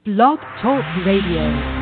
Blog Talk Radio.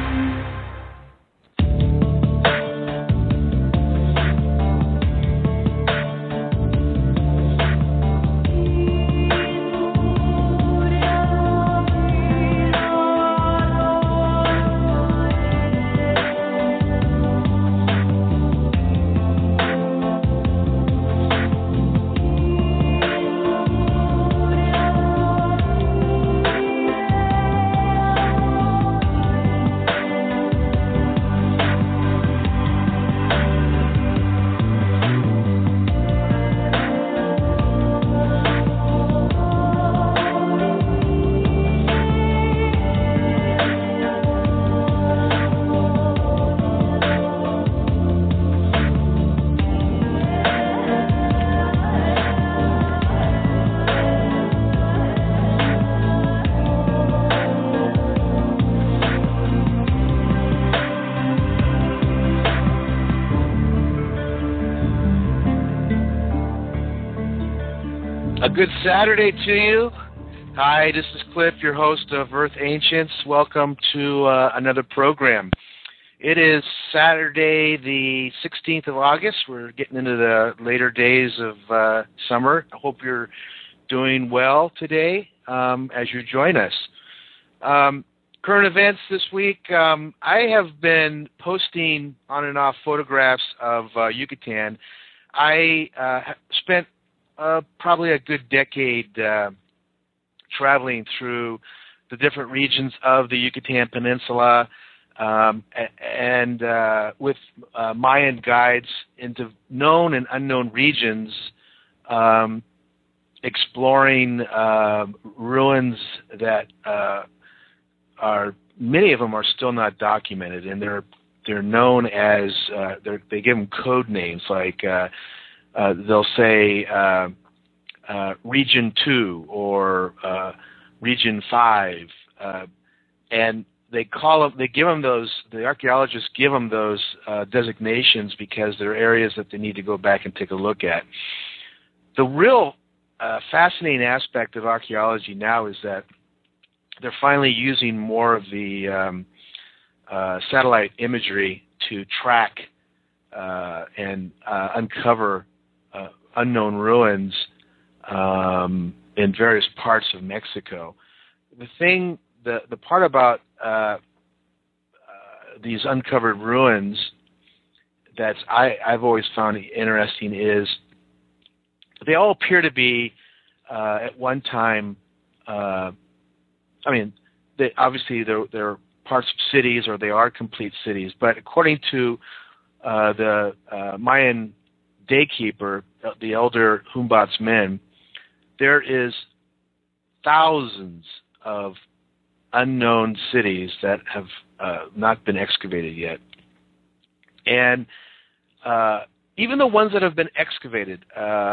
Good Saturday to you. Hi, this is Cliff, your host of Earth Ancients. Welcome to another program. It is Saturday, the 16th of August. We're getting into the later days of summer. I hope you're doing well today as you join us. Current events this week, I have been posting on and off photographs of Yucatan. I spent probably a good decade traveling through the different regions of the Yucatan Peninsula and with Mayan guides into known and unknown regions, exploring ruins that are, many of them are still not documented, and they're known as, they give them code names like they'll say Region 2 or Region 5, and they give them those, the archaeologists give them those designations because they're areas that they need to go back and take a look at. The real fascinating aspect of archaeology now is that they're finally using more of the satellite imagery to track and uncover unknown ruins in various parts of Mexico. The part about these uncovered ruins that I've always found interesting is they all appear to be at one time. Obviously they're parts of cities or they are complete cities, but according to the Mayan daykeeper, the elder Humboldt's men, there is thousands of unknown cities that have not been excavated yet. And even the ones that have been excavated,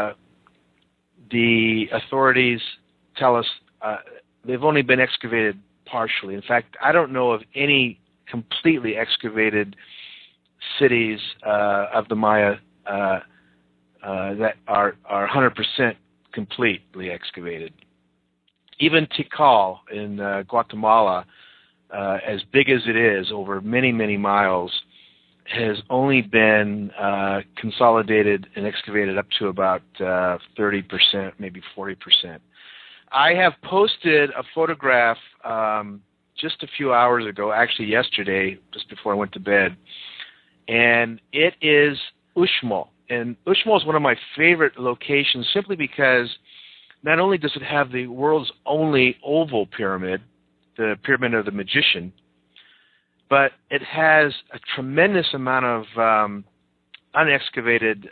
the authorities tell us they've only been excavated partially. In fact, I don't know of any completely excavated cities of the Maya that are 100% completely excavated. Even Tikal in Guatemala, as big as it is, over many, many miles, has only been consolidated and excavated up to about 30%, maybe 40%. I have posted a photograph just a few hours ago, actually yesterday, just before I went to bed, and it is Uxmal. And Uxmal is one of my favorite locations simply because not only does it have the world's only oval pyramid, the Pyramid of the Magician, but it has a tremendous amount of unexcavated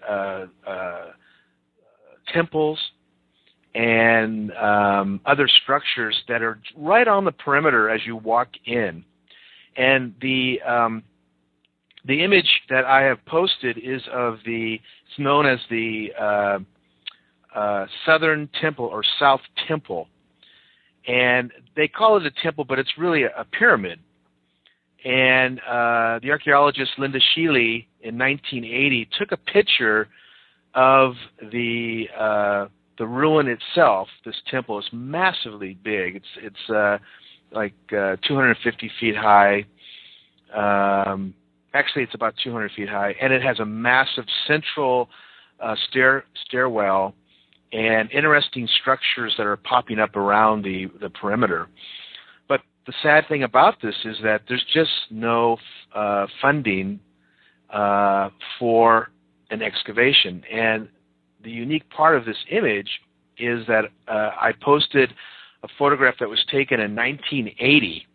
temples and other structures that are right on the perimeter as you walk in. And the image that I have posted is of it's known as the Southern Temple or South Temple. And they call it a temple, but it's really a pyramid. And the archaeologist Linda Sheely in 1980 took a picture of the ruin itself. This temple is massively big. It's like 250 feet high. Actually, it's about 200 feet high, and it has a massive central stairwell and interesting structures that are popping up around the perimeter. But the sad thing about this is that there's just no funding for an excavation. And the unique part of this image is that I posted a photograph that was taken in 1980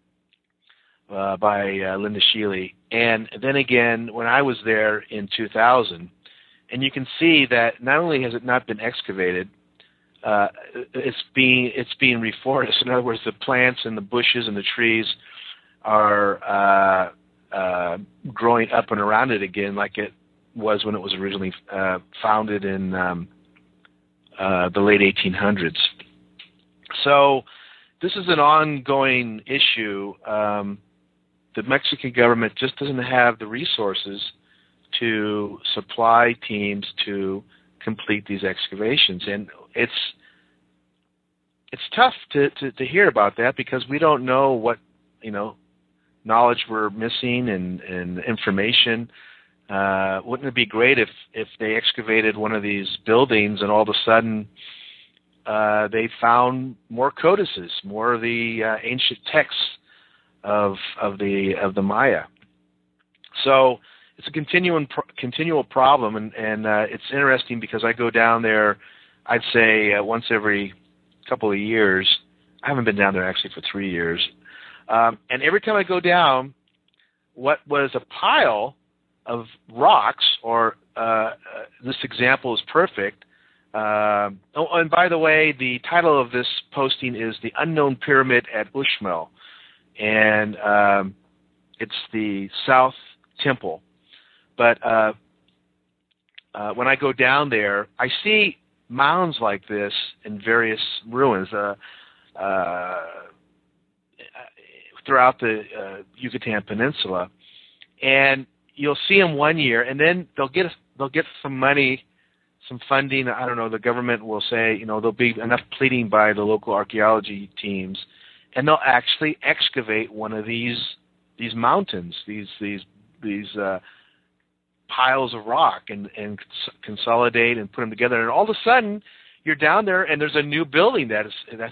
by Linda Sheely, and then again when I was there in 2000. And you can see that not only has it not been excavated, it's being reforested. In other words, the plants and the bushes and the trees are growing up and around it again, like it was when it was originally founded in the late 1800s. So this is an ongoing issue. The Mexican government just doesn't have the resources to supply teams to complete these excavations, and it's tough to hear about that because we don't know what knowledge we're missing and information. Wouldn't it be great if they excavated one of these buildings and all of a sudden they found more codices, more of the ancient texts of the Maya? So it's a continual problem, and it's interesting because I go down there, I'd say once every couple of years. I haven't been down there actually for 3 years. And every time I go down, what was a pile of rocks, or this example is perfect. And by the way, the title of this posting is The Unknown Pyramid at Uxmal, and it's the South Temple. But when I go down there, I see mounds like this in various ruins throughout the Yucatan Peninsula, and you'll see them one year, and then they'll get some money, some funding. I don't know. The government will say, there'll be enough pleading by the local archaeology teams, and they'll actually excavate one of these mountains, these piles of rock, and consolidate and put them together. And all of a sudden, you're down there, and there's a new building that's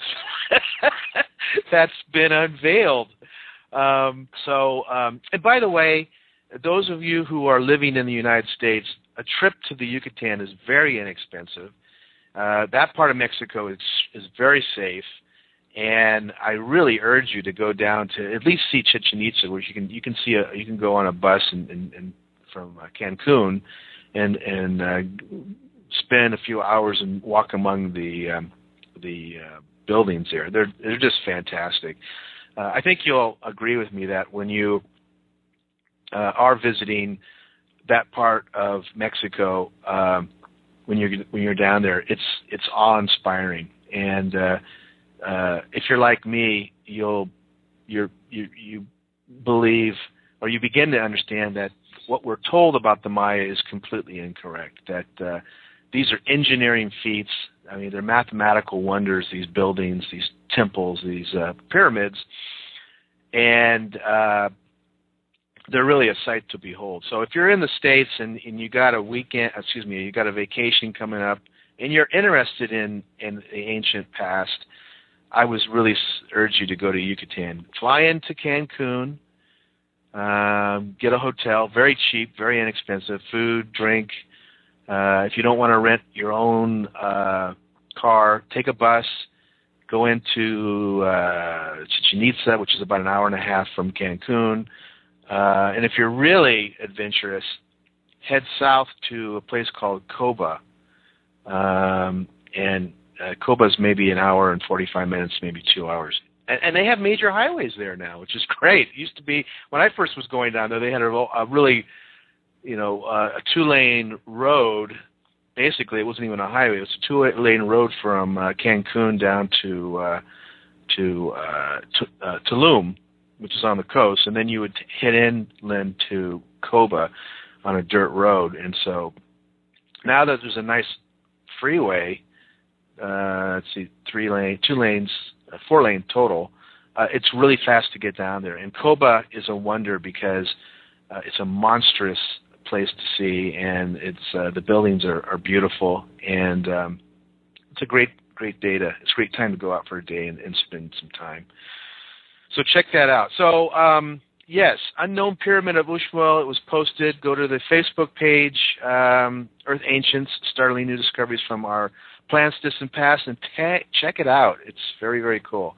that's been unveiled. And by the way, those of you who are living in the United States, a trip to the Yucatan is very inexpensive. That part of Mexico is very safe, and I really urge you to go down to at least see Chichen Itza, where you can go on a bus and from Cancun and spend a few hours and walk among the buildings there. They're just fantastic. I think you'll agree with me that when you are visiting that part of Mexico, when you're down there, it's awe-inspiring. And if you're like me, you believe, or you begin to understand that what we're told about the Maya is completely incorrect. That these are engineering feats. I mean, they're mathematical wonders. These buildings, these temples, these pyramids, and they're really a sight to behold. So if you're in the States and you got a vacation coming up, and you're interested in the ancient past, I would really urge you to go to Yucatan. Fly into Cancun, get a hotel, very cheap, very inexpensive, food, drink. If you don't want to rent your own car, take a bus, go into Chichen Itza, which is about an hour and a half from Cancun. And if you're really adventurous, head south to a place called Coba. And Coba is maybe an hour and 45 minutes, maybe 2 hours. And they have major highways there now, which is great. It used to be, when I first was going down there, they had a really, a two-lane road. Basically, it wasn't even a highway. It was a two-lane road from Cancun down to Tulum, which is on the coast, and then you would head inland to Coba on a dirt road. And so now that there's a nice freeway, let's see, 4 lane total, it's really fast to get down there. And Koba is a wonder because it's a monstrous place to see, and it's the buildings are beautiful, and it's a great data. It's a great time to go out for a day and spend some time. So check that out. So yes, Unknown Pyramid of Uxmal. It was posted. Go to the Facebook page, Earth Ancients, Startling New Discoveries from Our Planet's Distant Past, and check it out. It's very, very cool.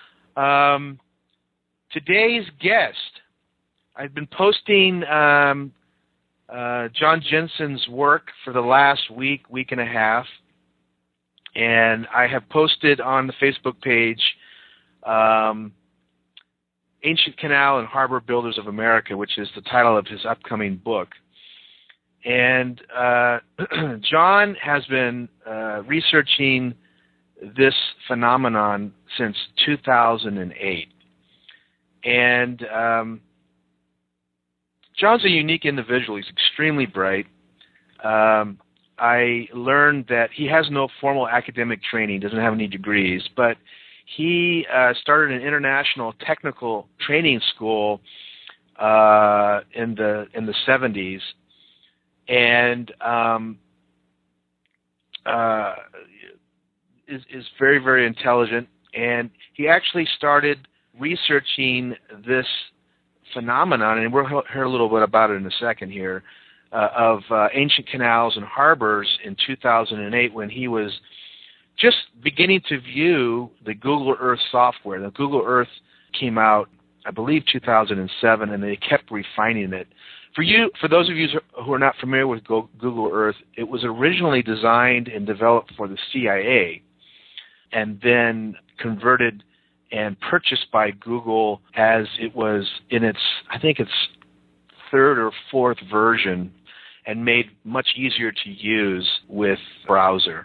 Today's guest, I've been posting John Jensen's work for the last week and a half, and I have posted on the Facebook page Ancient Canal and Harbor Builders of America, which is the title of his upcoming book. And John has been researching this phenomenon since 2008. And John's a unique individual. He's extremely bright. I learned that he has no formal academic training, doesn't have any degrees, but he started an international technical training school in the 70s, and is very, very intelligent. And he actually started researching this phenomenon, and we'll hear a little bit about it in a second here, of ancient canals and harbors in 2008 when he was just beginning to view the Google Earth software. The Google Earth came out, I believe, 2007, and they kept refining it. For those of you who are not familiar with Google Earth, it was originally designed and developed for the CIA, and then converted and purchased by Google as it was in its third or fourth version, and made much easier to use with browser.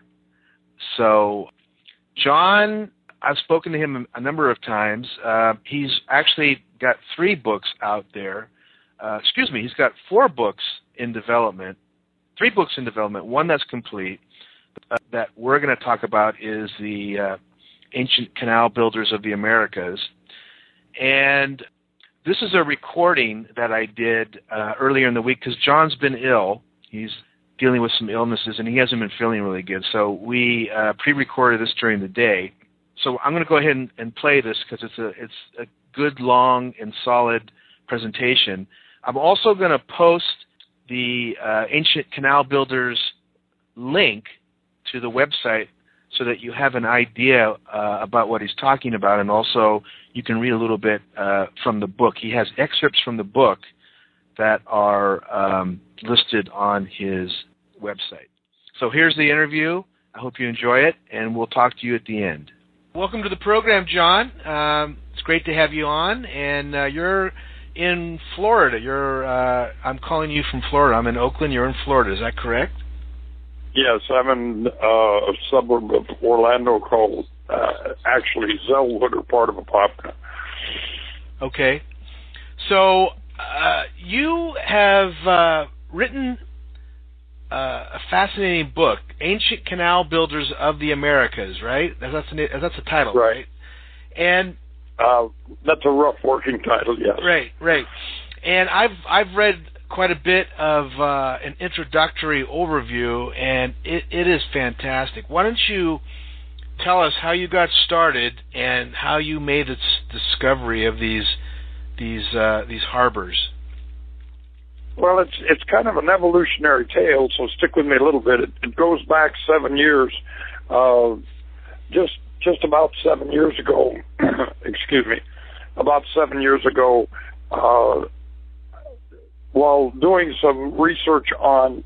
So John, I've spoken to him a number of times. He's actually got 3 books out there. He's got 4 books in development, 3 books in development, one that's complete. That we're going to talk about is the Ancient Canal Builders of the Americas. And this is a recording that I did earlier in the week because John's been ill. He's dealing with some illnesses, and he hasn't been feeling really good. So we pre-recorded this during the day. So I'm going to go ahead and play this because it's a good, long, and solid presentation. I'm also going to post the Ancient Canal Builders link to the website so that you have an idea about what he's talking about, and also you can read a little bit from the book. He has excerpts from the book that are listed on his website. So here's the interview. I hope you enjoy it, and we'll talk to you at the end. Welcome to the program, John. It's great to have you on, and you're in Florida. I'm calling you from Florida. I'm in Oakland. You're in Florida. Is that correct? Yes, I'm in a suburb of Orlando called, actually, Zellwood, or part of Apopka. Okay. So you have written a fascinating book, Ancient Canal Builders of the Americas, right? That's the title, right? And that's a rough working title, yes. Right. And I've read quite a bit of an introductory overview, and it is fantastic. Why don't you tell us how you got started and how you made this discovery of these harbors? Well, it's kind of an evolutionary tale, so stick with me a little bit. It goes back 7 years, just about 7 years ago. Excuse me, about 7 years ago. While doing some research on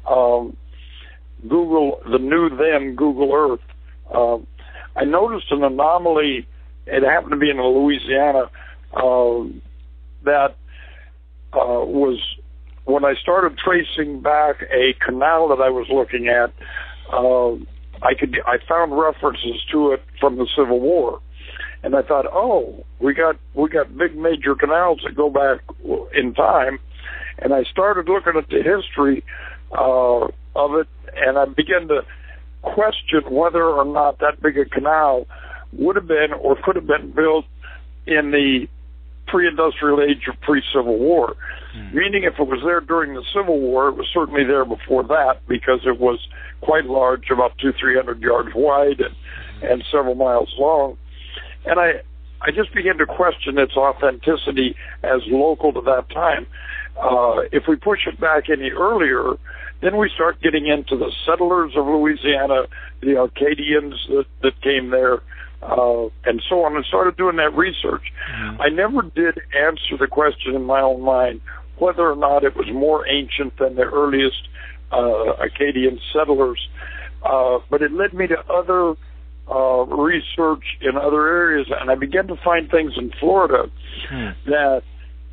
Google, the new then Google Earth, I noticed an anomaly. It happened to be in Louisiana that was, when I started tracing back a canal that I was looking at, I found references to it from the Civil War, and I thought, oh, we got big major canals that go back in time. And I started looking at the history of it, and I began to question whether or not that big a canal would have been or could have been built in the pre-industrial age or pre-Civil War. Meaning if it was there during the Civil War, it was certainly there before that because it was quite large, about 200-300 yards wide and several miles long. And I just began to question its authenticity as local to that time. If we push it back any earlier, then we start getting into the settlers of Louisiana, the Acadians that came there, and so on, and started doing that research. I never did answer the question in my own mind whether or not it was more ancient than the earliest Acadian settlers, but it led me to other research in other areas, and I began to find things in Florida that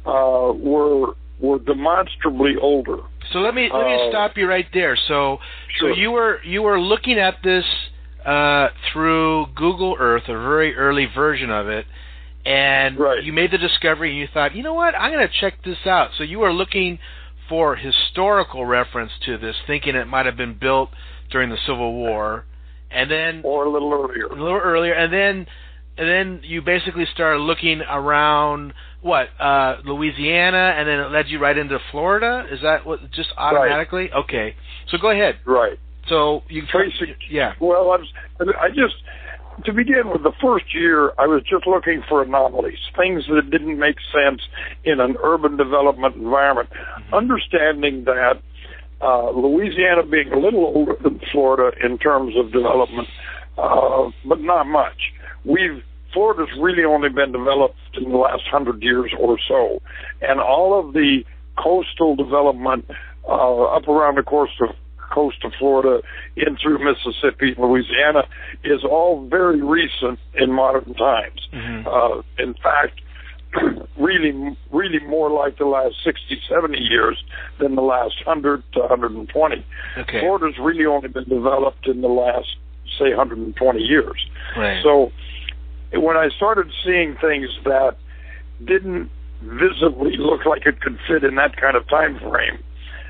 were demonstrably older. So let me stop you right there. So you were looking at this through Google Earth, a very early version of it, and you made the discovery, and you thought, you know what, I'm going to check this out. So you were looking for historical reference to this, thinking it might have been built during the Civil War, and then or a little earlier, and then you basically started looking around Louisiana, and then it led you right into Florida. Is that what just automatically? Right. Okay, so go ahead. Right. So you Well, I just to begin with, the first year I was just looking for anomalies, things that didn't make sense in an urban development environment, understanding that Louisiana being a little older than Florida in terms of development, but not much. Florida's really only been developed in the last 100 years or so, and all of the coastal development up around the coast of Florida in through Mississippi and Louisiana is all very recent in modern times. In fact, really more like the last 60, 70 years than the last 100 to 120. Okay. Florida's really only been developed in the last, say, 120 years. Right. So when I started seeing things that didn't visibly look like it could fit in that kind of time frame,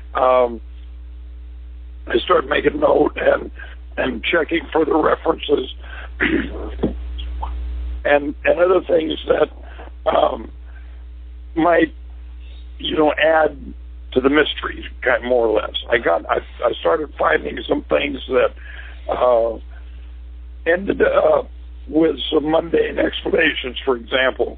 I started making note and checking for the references and other things that might, add to the mystery, kind of more or less. I started finding some things that ended up with some mundane explanations. For example,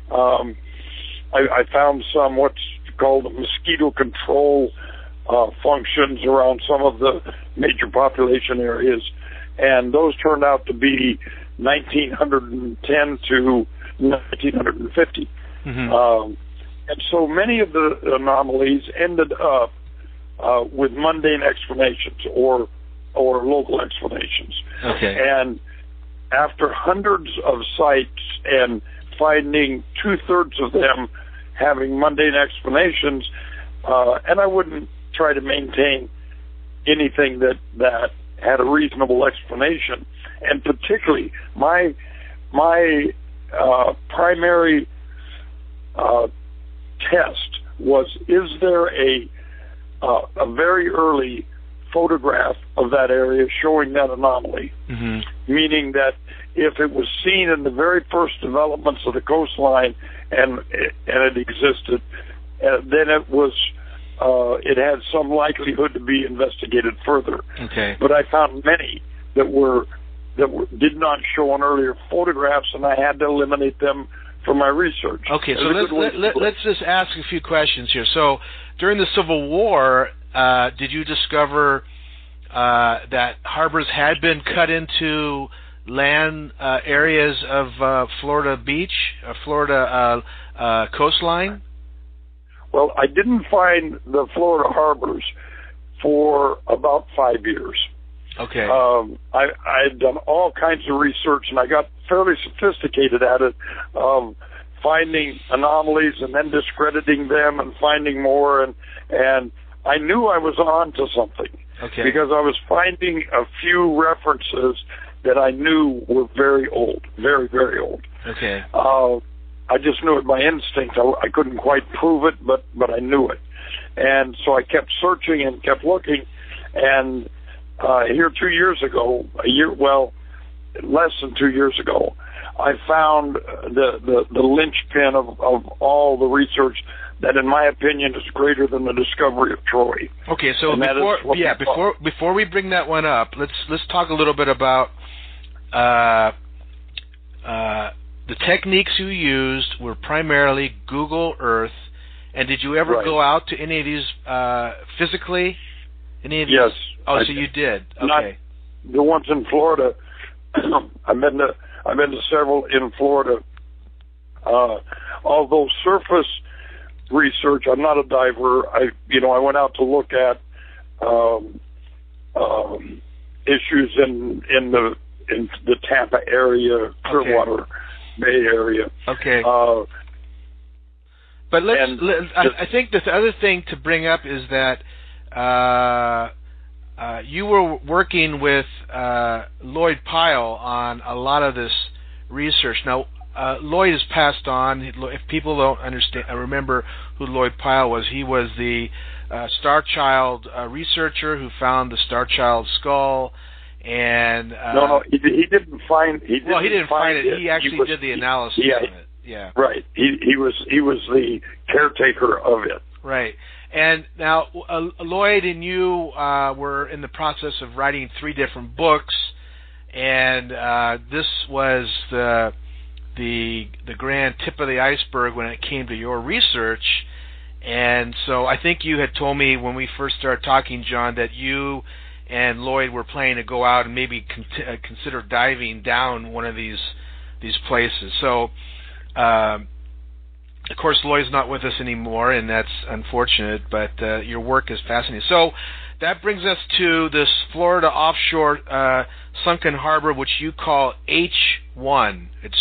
I found some what's called mosquito control functions around some of the major population areas, and those turned out to be 1910 to 1950. And so many of the anomalies ended up with mundane explanations or local explanations. Okay. And after hundreds of sites and finding 2/3 of them having mundane explanations, and I wouldn't try to maintain anything that had a reasonable explanation. And particularly, my primary test was: is there a very early photograph of that area showing that anomaly? Meaning that if it was seen in the very first developments of the coastline and it existed, then it was. It had some likelihood to be investigated further. Okay. But I found many that did not show on earlier photographs, and I had to eliminate them from my research. Okay, so let's just ask a few questions here. So during the Civil War, did you discover that harbors had been cut into land areas of Florida beach, Florida coastline? Well, I didn't find the Florida harbors for about 5 years. Okay. I had done all kinds of research, and I got fairly sophisticated at it, finding anomalies and then discrediting them and finding more, and I knew I was on to something. Okay. Because I was finding a few references that I knew were very old, very, very old. Okay. I just knew it by instinct. I couldn't quite prove it, but I knew it. And so I kept searching and kept looking. And here 2 years ago, less than 2 years ago, I found the linchpin of all the research that, in my opinion, is greater than the discovery of Troy. Okay, so before we bring that one up, let's talk a little bit about the techniques you used were primarily Google Earth, and did you ever go out to any of these physically? Any of these? Yes. Oh, so you did. Okay. Not the ones in Florida. I've been to several in Florida. Although surface research, I'm not a diver. I went out to look at issues in the Tampa area, Clearwater Bay area. Okay. But I think the other thing to bring up is that you were working with Lloyd Pyle on a lot of this research. Now, Lloyd has passed on. If people don't remember who Lloyd Pyle was, he was the Star Child researcher who found the Star Child skull. And he didn't find. He didn't find it. He actually did the analysis on it. Yeah. Right. He was the caretaker of it. Right. And now Lloyd and you were in the process of writing 3 different books, and this was the grand tip of the iceberg when it came to your research. And so I think you had told me when we first started talking, John, that you and Lloyd were planning to go out and maybe consider diving down one of these places. So, of course, Lloyd's not with us anymore, and that's unfortunate, but your work is fascinating. So that brings us to this Florida offshore sunken harbor, which you call H1. It's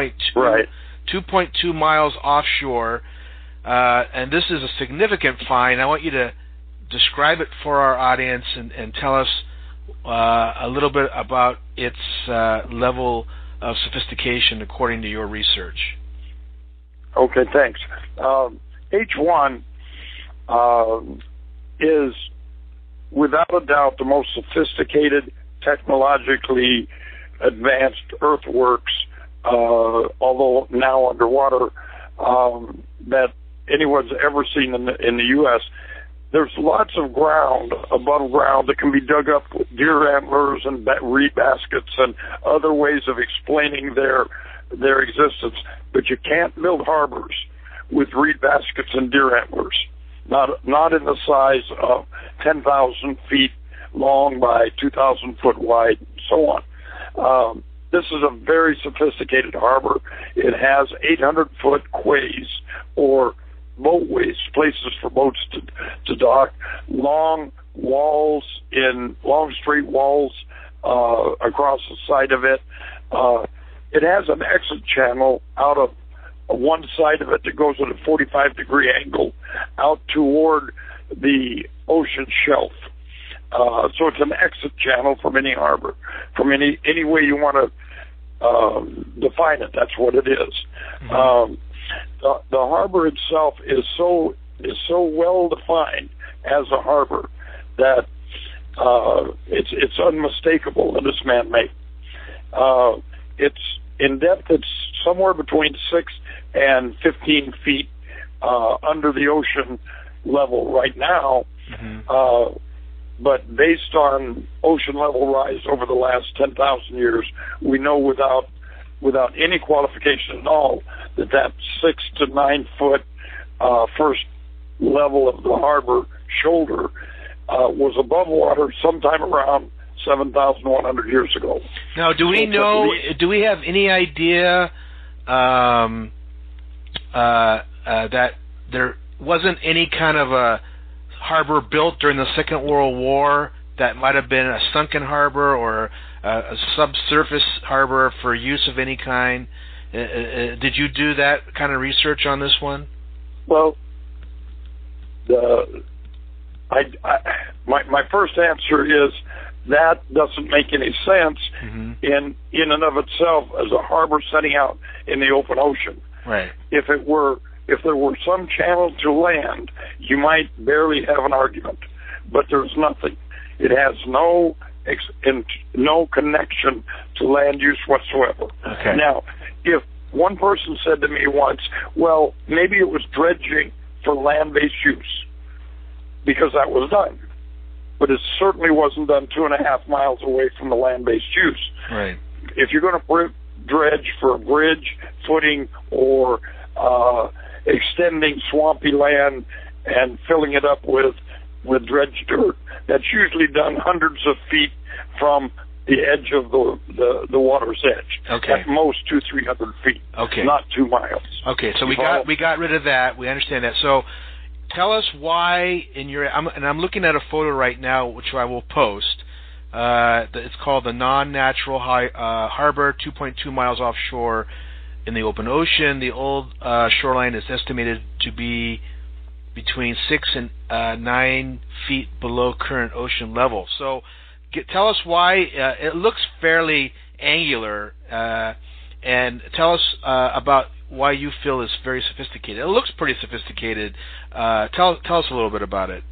2.2 miles offshore, and this is a significant find. I want you to describe it for our audience and tell us a little bit about its level of sophistication according to your research. Okay, thanks. H1 is, without a doubt, the most sophisticated, technologically advanced earthworks, although now underwater, that anyone's ever seen in the U.S. There's lots of ground above ground that can be dug up with deer antlers and reed baskets and other ways of explaining their existence. But you can't build harbors with reed baskets and deer antlers, not in the size of 10,000 feet long by 2,000 foot wide, and so on. This is a very sophisticated harbor. It has 800-foot quays, or boatways, places for boats to dock, long straight walls across the side of it. It has an exit channel out of one side of it that goes at a 45-degree angle out toward the ocean shelf. So it's an exit channel from any harbor, from any way you want to define it. That's what it is. Mm-hmm. The harbor itself is so well defined as a harbor that it's unmistakable that it's man-made. It's in depth. It's somewhere between 6 and 15 feet under the ocean level right now. Mm-hmm. But based on ocean level rise over the last 10,000 years, we know without any qualification at all that 6 to 9 foot first level of the harbor shoulder was above water sometime around 7,100 years ago. Now, do we have any idea that there wasn't any kind of a harbor built during the Second World War that might have been a sunken harbor or a subsurface harbor for use of any kind? Did you do that kind of research on this one? Well, my first answer is that doesn't make any sense mm-hmm. in and of itself as a harbor setting out in the open ocean. Right. If there were some channel to land, you might barely have an argument, but there's nothing. It has no connection to land use whatsoever. Okay. Now, if one person said to me once, well, maybe it was dredging for land-based use, because that was done. But it certainly wasn't done 2.5 miles away from the land-based use. Right. If you're going to dredge for a bridge, footing, or extending swampy land and filling it up with dredged dirt, that's usually done hundreds of feet from the edge of the water's edge. Okay. At most 200-300 feet. Okay. Not 2 miles. Okay, so we got rid of that. We understand that. So tell us why I'm looking at a photo right now, which I will post. It's called the Non-Natural Harbor, 2.2 miles offshore in the open ocean. The old shoreline is estimated to be between 6 and 9 feet below current ocean level. So tell us why it looks fairly angular, and tell us about why you feel it's very sophisticated. It looks pretty sophisticated. Tell us a little bit about it.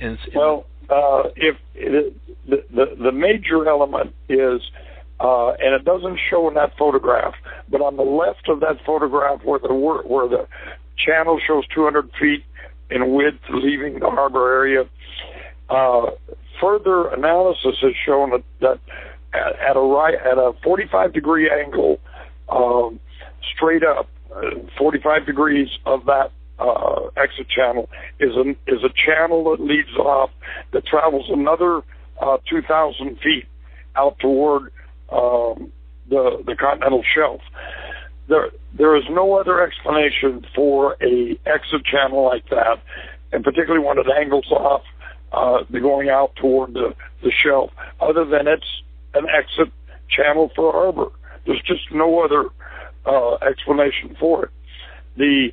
If the major element is, and it doesn't show in that photograph, but on the left of that photograph where the channel shows 200 feet in width leaving the harbor area, further analysis has shown that at a 45-degree angle, straight up, 45 degrees of that exit channel is a channel that leads off, that travels another 2,000 feet out toward the continental shelf. There is no other explanation for a exit channel like that, and particularly when it angles off, going out toward the shelf, other than it's an exit channel for a harbor. There's just no other explanation for it. The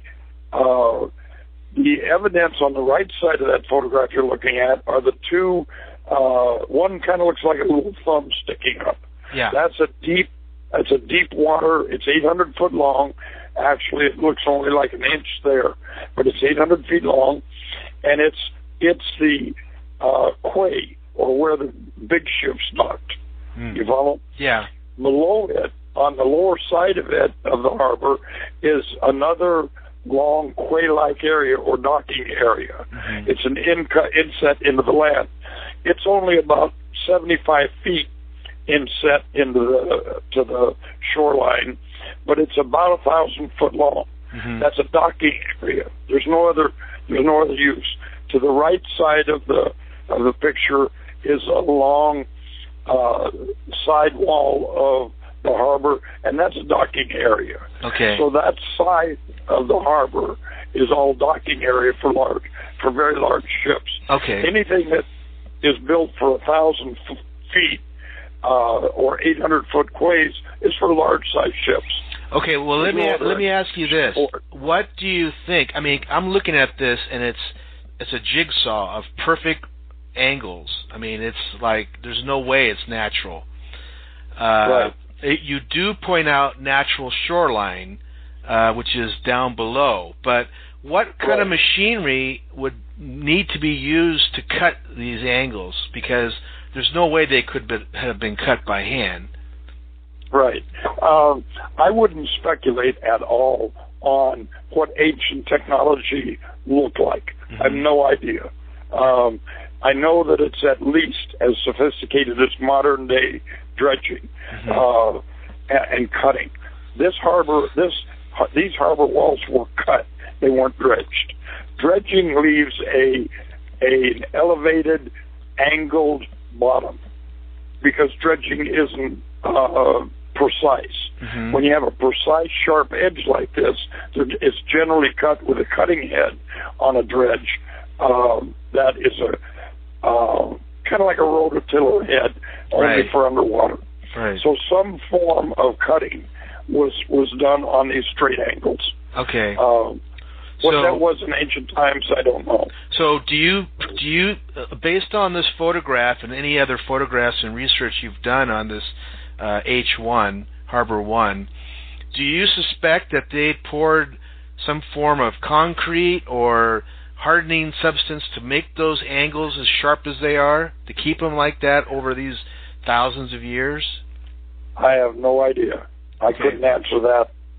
evidence on the right side of that photograph you're looking at are the two. One kind of looks like a little thumb sticking up. Yeah. That's a deep water. It's 800 foot long. Actually, it looks only like an inch there, but it's 800 feet long, and it's the quay, or where the big ships docked. You follow? Yeah. Below it, on the lower side of it, of the harbor, is another long quay-like area or docking area. Mm-hmm. It's an inset into the land. It's only about 75 feet inset into the shoreline, but it's about 1,000 foot long. Mm-hmm. That's a docking area. There's no other use. To the right side of the picture is a long side wall of the harbor, and that's a docking area. Okay. So that side of the harbor is all docking area for very large ships. Okay. Anything that is built for 1,000 feet or 800-foot quays is for large-sized ships. Okay. Well, let me ask you this: what do you think? I mean, I'm looking at this, and it's a jigsaw of perfect angles. I mean, it's like there's no way it's natural. Right. You do point out natural shoreline, which is down below, but what kind of machinery would need to be used to cut these angles? Because there's no way they could have been cut by hand. Right. I wouldn't speculate at all on what ancient technology looked like. Mm-hmm. I have no idea. I know that it's at least as sophisticated as modern day dredging and cutting. These harbor walls were cut; they weren't dredged. Dredging leaves an elevated, angled bottom because dredging isn't precise. Mm-hmm. When you have a precise, sharp edge like this, it's generally cut with a cutting head on a dredge. That is kind of like a rototiller head, only for underwater. Right. So some form of cutting was done on these straight angles. Okay. What that was in ancient times, I don't know. So do you, based on this photograph and any other photographs and research you've done on this H1, Harbor 1, do you suspect that they poured some form of concrete or hardening substance to make those angles as sharp as they are, to keep them like that over these thousands of years? I have no idea. I couldn't answer that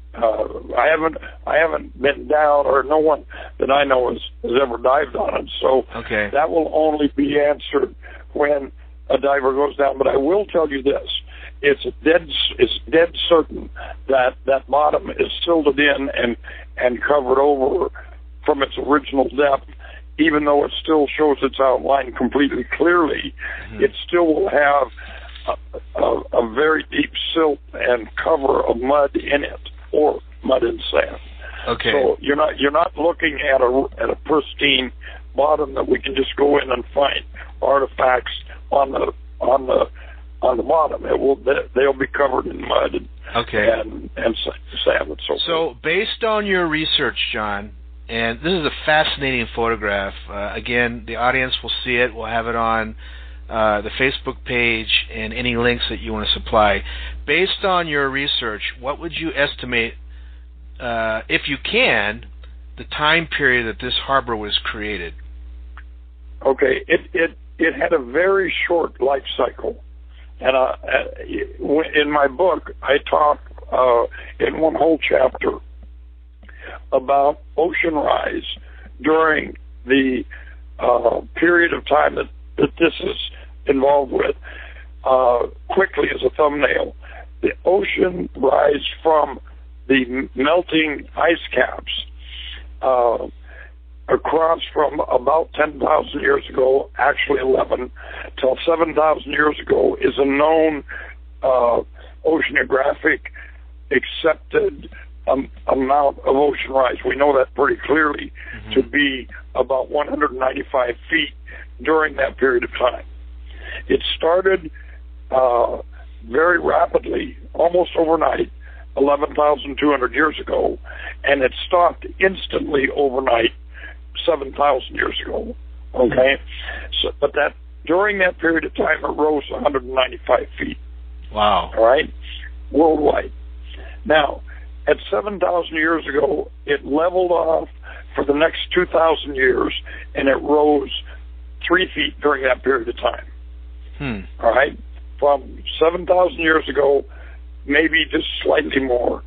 I haven't been down, or no one that I know has ever dived on it. So that will only be answered when a diver goes down. But I will tell you this: it's dead certain that bottom is silted in and covered over from its original depth. Even though it still shows its outline completely clearly, it still will have a very deep silt and cover of mud in it, or mud and sand. Okay. So you're not looking at a pristine bottom that we can just go in and find artifacts on the bottom. They'll be covered in mud and sand and so forth. So based on your research, John, and this is a fascinating photograph. Again, the audience will see it. We'll have it on the Facebook page and any links that you want to supply. Based on your research, what would you estimate, if you can, the time period that this harbor was created? Okay, it had a very short life cycle, and in my book I talk in one whole chapter about ocean rise during the period of time that this is involved with. Quickly as a thumbnail, the ocean rise from the melting ice caps across from about 10,000 years ago, actually 11, till 7,000 years ago is a known oceanographic accepted amount of ocean rise. We know that pretty clearly to be about 195 feet during that period of time. It started very rapidly, almost overnight, 11,200 years ago, and it stopped instantly overnight, 7,000 years ago. Okay, so but during that period of time, it rose 195 feet. Wow! All right, worldwide. Now, at 7,000 years ago, it leveled off for the next 2,000 years, and it rose 3 feet during that period of time. All right, from 7,000 years ago, maybe just slightly more,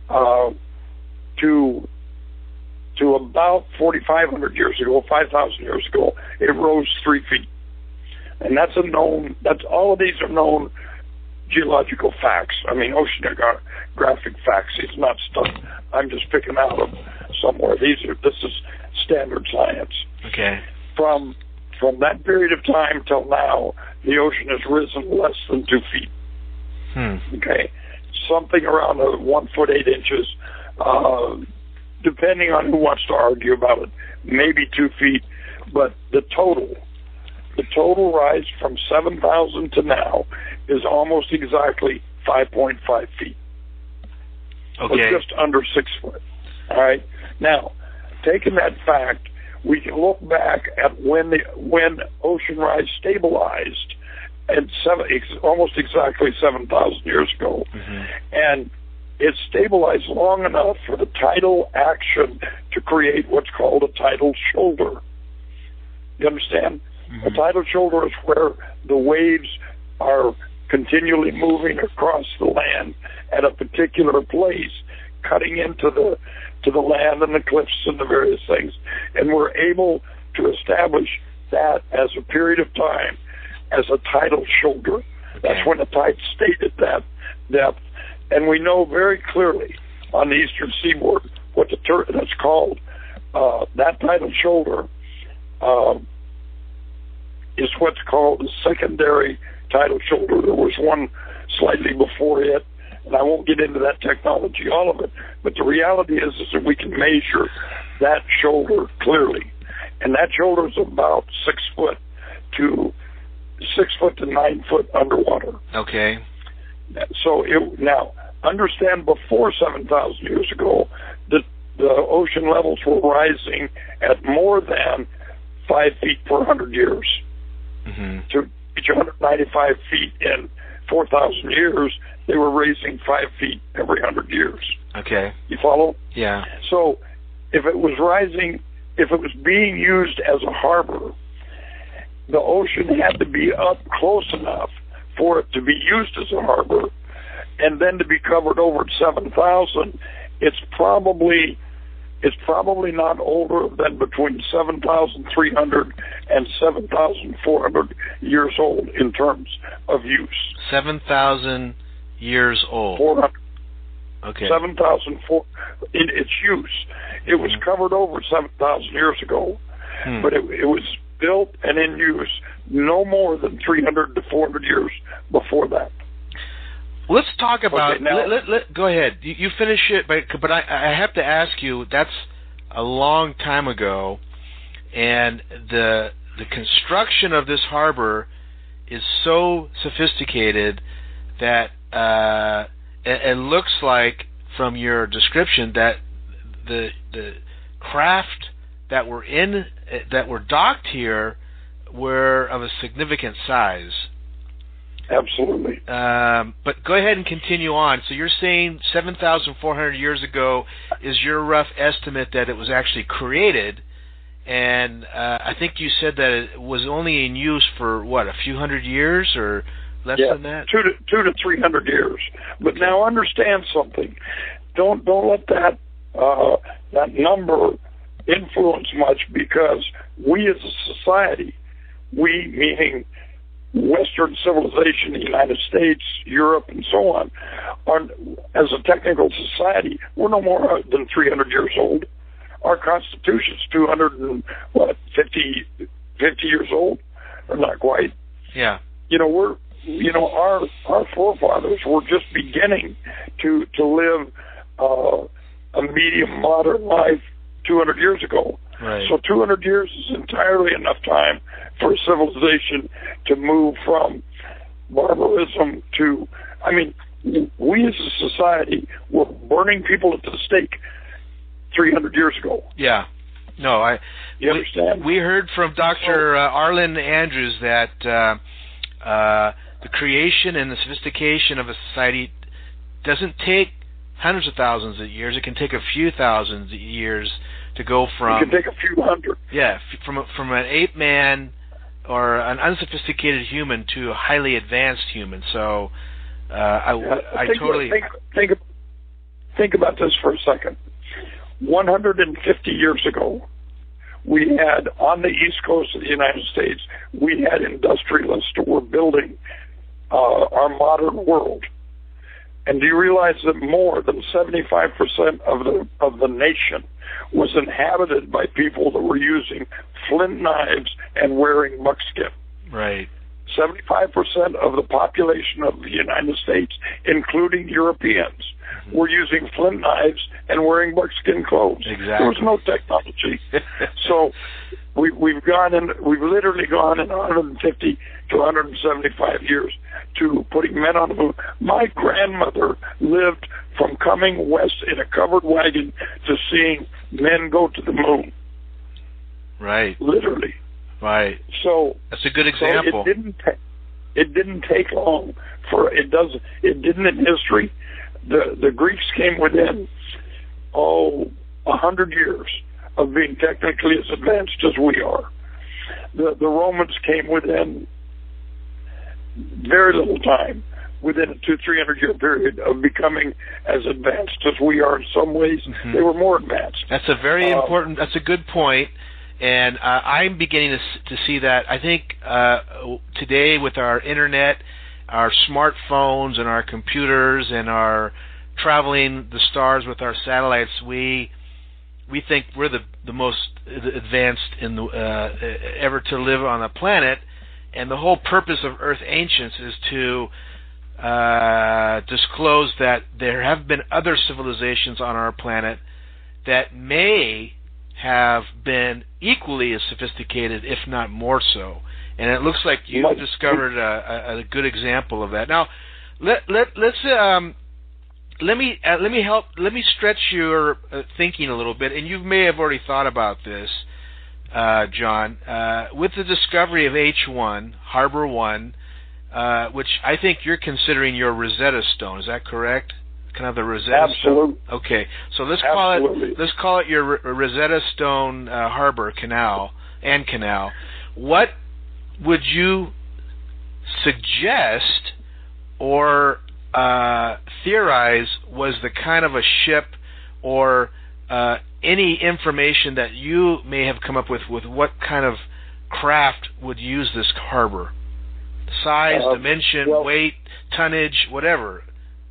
to about 4,500 years ago, 5,000 years ago, it rose 3 feet. And that's all of these are known geological facts. I mean, oceanographic facts. It's not stuff I'm just picking out of somewhere. This is standard science. Okay. From that period of time till now, the ocean has risen less than 2 feet. Okay. Something around 1 foot 8 inches, depending on who wants to argue about it, maybe 2 feet, but the total rise from 7,000 to now is almost exactly 5.5 feet. Okay. Or just under 6 foot. All right. Now, taking that fact, we can look back at when ocean rise stabilized at almost exactly 7,000 years ago, and it stabilized long enough for the tidal action to create what's called a tidal shoulder. You understand? A tidal shoulder is where the waves are continually moving across the land at a particular place, cutting into the land and the cliffs and the various things, and we're able to establish that as a period of time as a tidal shoulder. Okay. That's when the tide stayed at that depth, and we know very clearly on the eastern seaboard what that's called. That tidal shoulder is what's called the secondary tidal shoulder. There was one slightly before it, and I won't get into that technology, all of it, but the reality is that we can measure that shoulder clearly, and that shoulder is about 6 foot to 9 foot underwater. Okay. So now, understand, before 7,000 years ago, the ocean levels were rising at more than 5 feet per 100 years. To reach 195 feet in 4,000 years, they were raising 5 feet every 100 years. Okay. You follow? Yeah. So if it was being used as a harbor, the ocean had to be up close enough for it to be used as a harbor, and then to be covered over at 7,000 it's probably not older than between 7,300 and 7,400 years old in terms of use. 7,000 years old. 400. Okay. 7,004 in its use. It was covered over 7,000 years ago, but it was built and in use no more than 300 to 400 years before that. Let's talk about. Okay, now, go ahead. You finish it, but I have to ask you. That's a long time ago, and the construction of this harbor is so sophisticated that it looks like, from your description, that the craft that were docked here were of a significant size. Absolutely. But go ahead and continue on. So you're saying 7,400 years ago is your rough estimate that it was actually created, and I think you said that it was only in use for, what, a few hundred years or less than that? 200 to 300 years. But now understand something. Don't let that number influence much, because we as a society, we meaning Western civilization, the United States, Europe, and so on, as a technical society, we're no more than 300 years old. Our Constitution's 250 years old, or not quite. Yeah. Our forefathers were just beginning to live a medium modern life 200 years ago. Right. So 200 years is entirely enough time for a civilization to move from barbarism to, we as a society were burning people at the stake 300 years ago. Yeah. No, you understand? We heard from Dr. Arlen Andrews that the creation and the sophistication of a society doesn't take hundreds of thousands of years. It can take a few thousand years to go from... It can take a few hundred. Yeah, from an ape man or an unsophisticated human to a highly advanced human. So I totally... Think about this for a second. 150 years ago, we had, on the East Coast of the United States, we had industrialists who were building our modern world. And do you realize that more than 75% of the nation was inhabited by people that were using flint knives and wearing buckskin? Right. 75% of the population of the United States, including Europeans, were using flint knives and wearing buckskin clothes. Exactly. There was no technology. So we've literally gone in 150 to 175 years to putting men on the moon. My grandmother lived from coming west in a covered wagon to seeing men go to the moon. Right. Literally. Right. So that's a good example. So it didn't take long for it didn't in history. The Greeks came within 100 years of being technically as advanced as we are. The Romans came within very little time, within a 200-300 year period, of becoming as advanced as we are. In some ways, they were more advanced. That's a very important. That's a good point. And I'm beginning to see that. I think today, with our internet, our smartphones, and our computers, and our traveling the stars with our satellites, we think we're the most advanced in the ever to live on the planet. And the whole purpose of Earth Ancients is to disclose that there have been other civilizations on our planet that may have been equally as sophisticated, if not more so. And it looks like you discovered a good example of that. Now, let me stretch your thinking a little bit, and you may have already thought about this, John. With the discovery of H1, Harbor 1, which I think you're considering your Rosetta Stone, is that correct? Kind of the Rosetta Stone? Okay, so let's call it your Rosetta Stone Harbor Canal. What would you suggest or theorize was the kind of a ship or any information that you may have come up with what kind of craft would use this harbor? Size, dimension, weight, tonnage, whatever.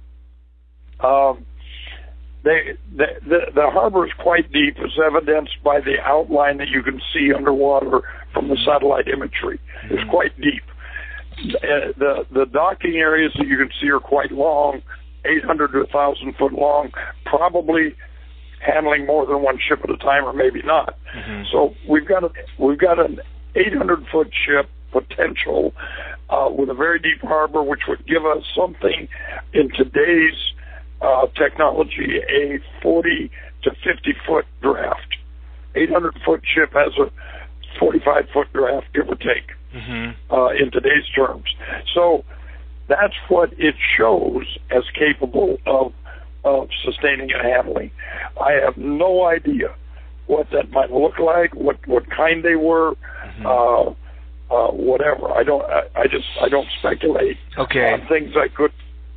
The harbor is quite deep, as evidenced by the outline that you can see underwater from the satellite imagery. It's quite deep. The docking areas that you can see are quite long, 800 to 1,000 foot long, probably handling more than one ship at a time, or maybe not. So we've got an 800 foot ship potential with a very deep harbor, which would give us something in today's technology, a 40 to 50 foot draft. 800 foot ship has a 45 foot draft, give or take, in today's terms. So that's what it shows as capable of sustaining and handling. I have no idea what that might look like, what kind they were, whatever. I don't speculate on things I could.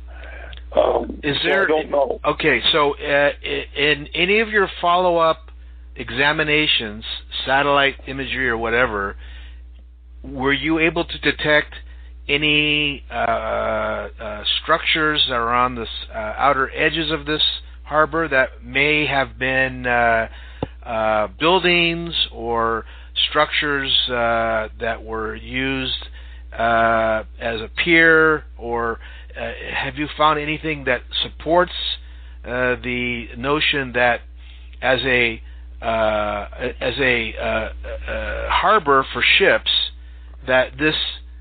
I don't know. Okay, so in any of your follow-up examinations, satellite imagery or whatever, were you able to detect any structures that are on the outer edges of this harbor that may have been buildings or structures that were used as a pier, or have you found anything that supports the notion that as a harbor for ships, that this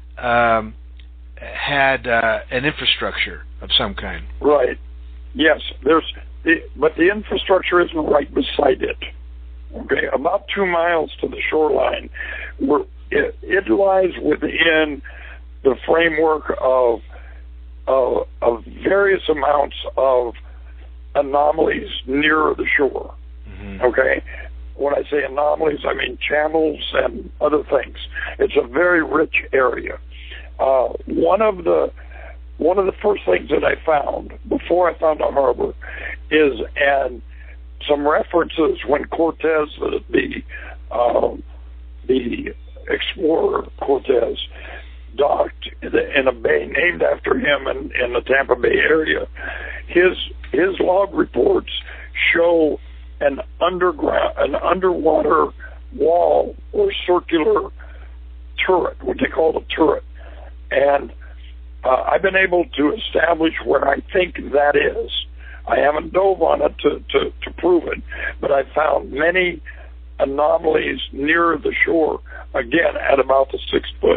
had an infrastructure of some kind? Right. Yes. But the infrastructure isn't right beside it. Okay, about 2 miles to the shoreline, it lies within the framework of various amounts of anomalies near the shore. Okay, when I say anomalies, I mean channels and other things. It's a very rich area. One of the first things that I found before I found a harbor is some references when Cortez, the explorer Cortez, docked in a bay named after him in the Tampa Bay area. His log reports show an underwater wall or circular turret, what they call a turret, and I've been able to establish where I think that is. I haven't dove on it to prove it, but I found many anomalies near the shore, again, at about the 6 foot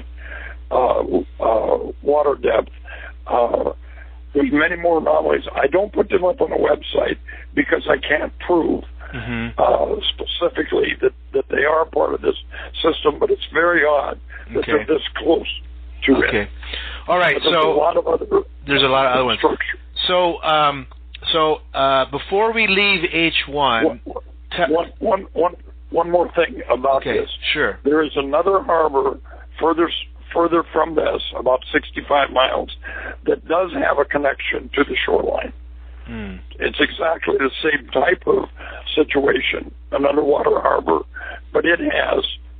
water depth. There's many more anomalies. I don't put them up on the website because I can't prove specifically that they are part of this system, but it's very odd that they're this close to it. Okay. All right. There's a lot of other ones. So before we leave H1... One more thing about this. Sure. There is another harbor further from this, about 65 miles, that does have a connection to the shoreline. It's exactly the same type of situation, an underwater harbor, but it has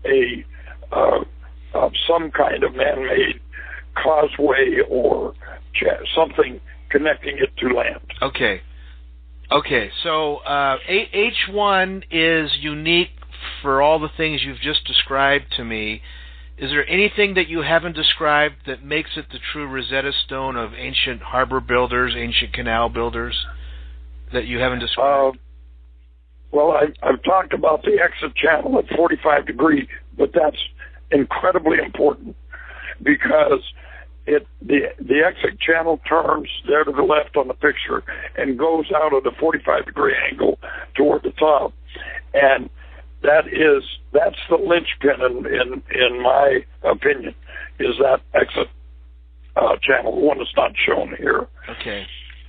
some kind of man-made causeway or something connecting it to land. Okay. So H1 is unique for all the things you've just described to me. Is there anything that you haven't described that makes it the true Rosetta Stone of ancient harbor builders, ancient canal builders, that you haven't described? Well, I've talked about the exit channel at 45 degrees, but that's incredibly important because the exit channel turns there to the left on the picture and goes out at a 45-degree angle toward the top, and that's the linchpin in my opinion, is that exit channel, the one that's not shown here. Okay.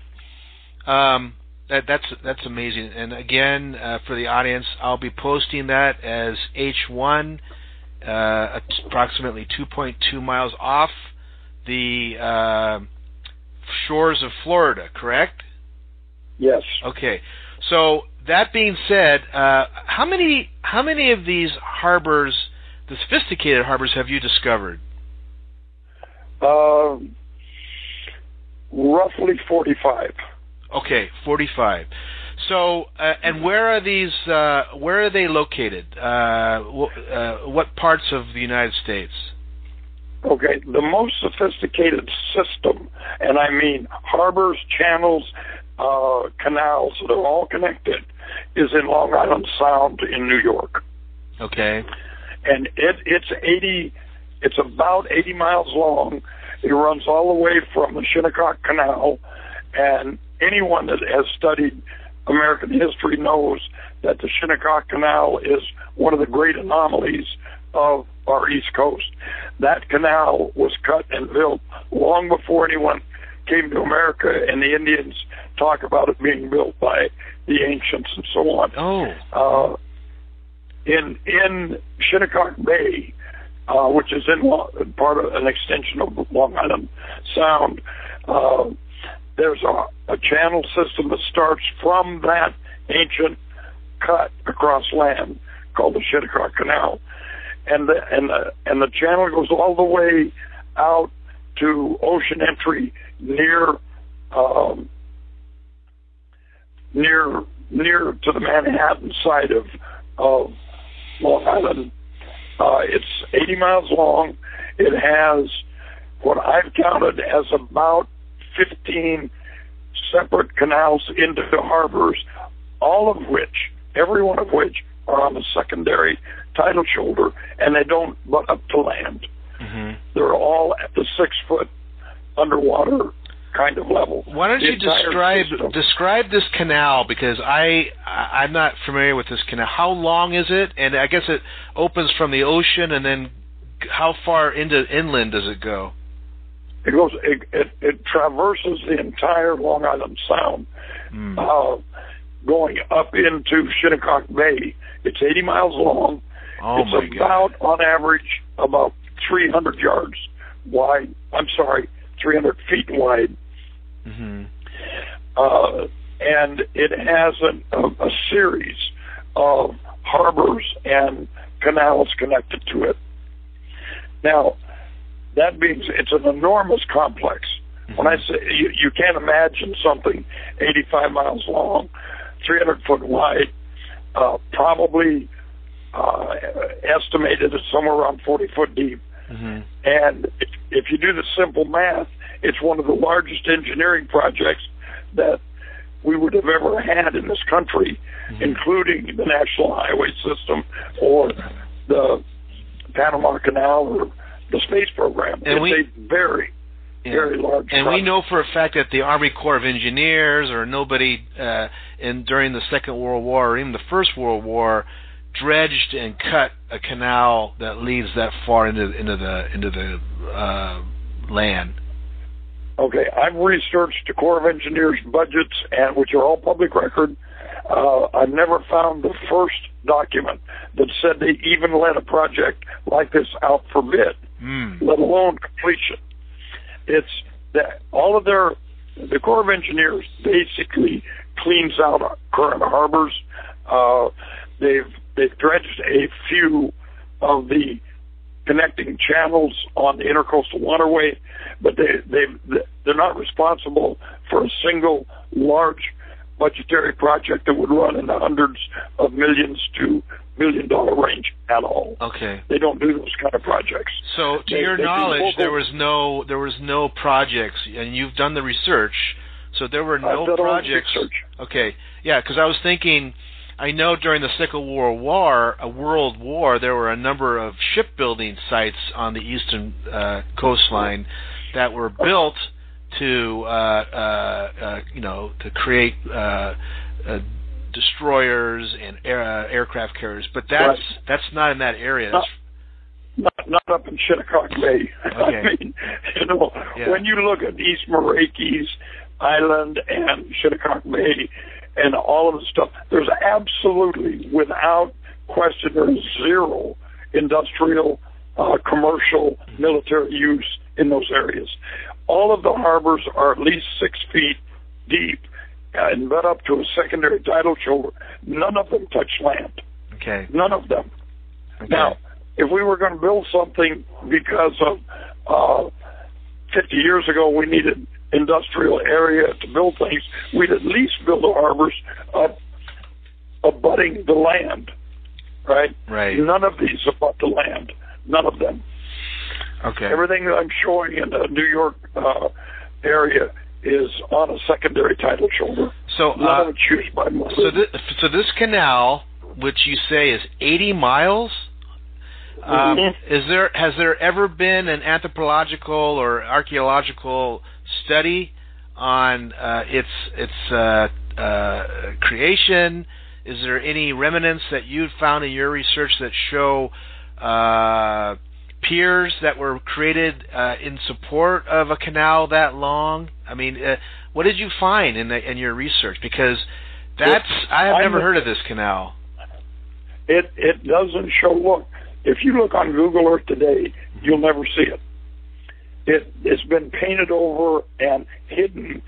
That's amazing. And again, for the audience, I'll be posting that as H1, approximately 2.2 miles off the shores of Florida, correct? Yes. Okay. So that being said, how many of these harbors, the sophisticated harbors, have you discovered? Roughly 45. Okay, 45. So, and where are these? Where are they located? What parts of the United States? Okay, the most sophisticated system, and I mean harbors, channels, canals that are all connected, is in Long Island Sound in New York. Okay. And it's about 80 miles long. It runs all the way from the Shinnecock Canal, and anyone that has studied American history knows that the Shinnecock Canal is one of the great anomalies of our East Coast. That canal was cut and built long before anyone came to America, and the Indians talk about it being built by the ancients and so on. Oh. In Shinnecock Bay, which is in part of an extension of Long Island Sound, there's a channel system that starts from that ancient cut across land called the Shinnecock Canal, and the channel goes all the way out to ocean entry near to the Manhattan side of Long Island. It's 80 miles long. It has what I've counted as about 15 separate canals into the harbors, every one of which are on the secondary tidal shoulder, and they don't butt up to land. Mm-hmm. They're all at the 6-foot underwater kind of level. Why don't you describe this canal, because I'm not familiar with this canal. How long is it? And I guess it opens from the ocean, and then how far inland does it go? It traverses the entire Long Island Sound, going up into Shinnecock Bay. It's 80 miles long. Oh, it's about, on average, about 300 yards wide. 300 feet wide. Mm-hmm. And it has a series of harbors and canals connected to it. Now, that means it's an enormous complex. Mm-hmm. When I say you can't imagine something 85 miles long, 300 foot wide, probably estimated at somewhere around 40 foot deep. Mm-hmm. And if you do the simple math, it's one of the largest engineering projects that we would have ever had in this country, mm-hmm. including the National Highway System or the Panama Canal or the space program. And it's a very large and project. We know for a fact that the Army Corps of Engineers or nobody during the Second World War or even the First World War dredged and cut a canal that leads that far into the land. Okay, I've researched the Corps of Engineers budgets, and which are all public record. I've never found the first document that said they even let a project like this out for bid, let alone completion. It's that all of the Corps of Engineers basically cleans out current harbors. They've dredged a few of the connecting channels on the Intercoastal Waterway, but they're not responsible for a single large budgetary project that would run in the hundreds of millions to $1 million range at all. Okay. They don't do those kind of projects. So, to your knowledge, there was no projects, and you've done the research. So there were no projects. Okay. Yeah, because I was thinking, I know during the Second World War, there were a number of shipbuilding sites on the eastern coastline that were built to create destroyers and aircraft carriers, but that's not in that area. Not up in Shinnecock Bay. Okay. I mean, when you look at East Marakes Island and Shinnecock Bay and all of the stuff, there's absolutely, without question, there's zero industrial, commercial, military use in those areas. All of the harbors are at least 6 feet deep, and led up to a secondary tidal shoulder. None of them touch land. Okay. None of them. Okay. Now, if we were going to build something because of 50 years ago we needed industrial area to build things, we'd at least build the harbors abutting the land, right? Right. None of these abut the land. None of them. Okay. Everything that I'm showing in the New York area is on a secondary tidal shoulder. So, none of it's used by most. So this canal, which you say is 80 miles, has there ever been an anthropological or archaeological study on its creation? Is there any remnants that you've found in your research that show piers that were created in support of a canal that long? I mean, what did you find in your research? Because I have never heard of this canal. It doesn't show. Look, if you look on Google Earth today, you'll never see it. It's been painted over and hidden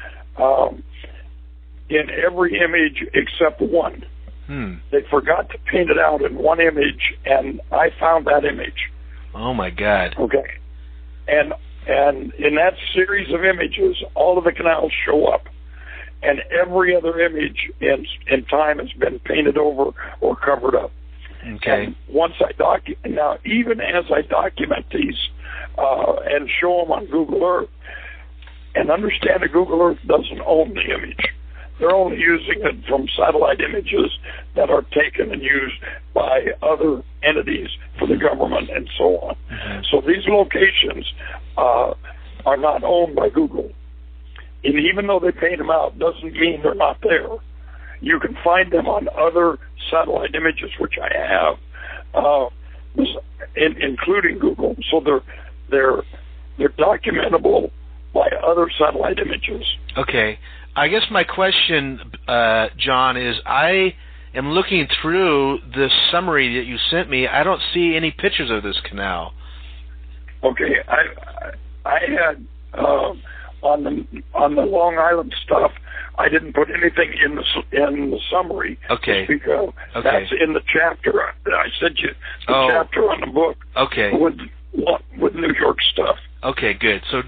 in every image except one. They forgot to paint it out in one image, and I found that image. Oh my God! Okay, and in that series of images, all of the canals show up, and every other image in time has been painted over or covered up. Okay. And once now, even as I document these and show them on Google Earth, and understand that Google Earth doesn't own the image. They're only using it from satellite images that are taken and used by other entities for the government and so on. Mm-hmm. So these locations are not owned by Google. And even though they paint them out, doesn't mean they're not there. You can find them on other satellite images, which I have, including Google. So they're documentable by other satellite images. Okay. I guess my question, John, is I am looking through this summary that you sent me. I don't see any pictures of this canal. Okay, I had on the Long Island stuff. I didn't put anything in the summary. Okay. Because that's in the chapter. I sent you the chapter on the book. Okay. With New York stuff. Okay, good. So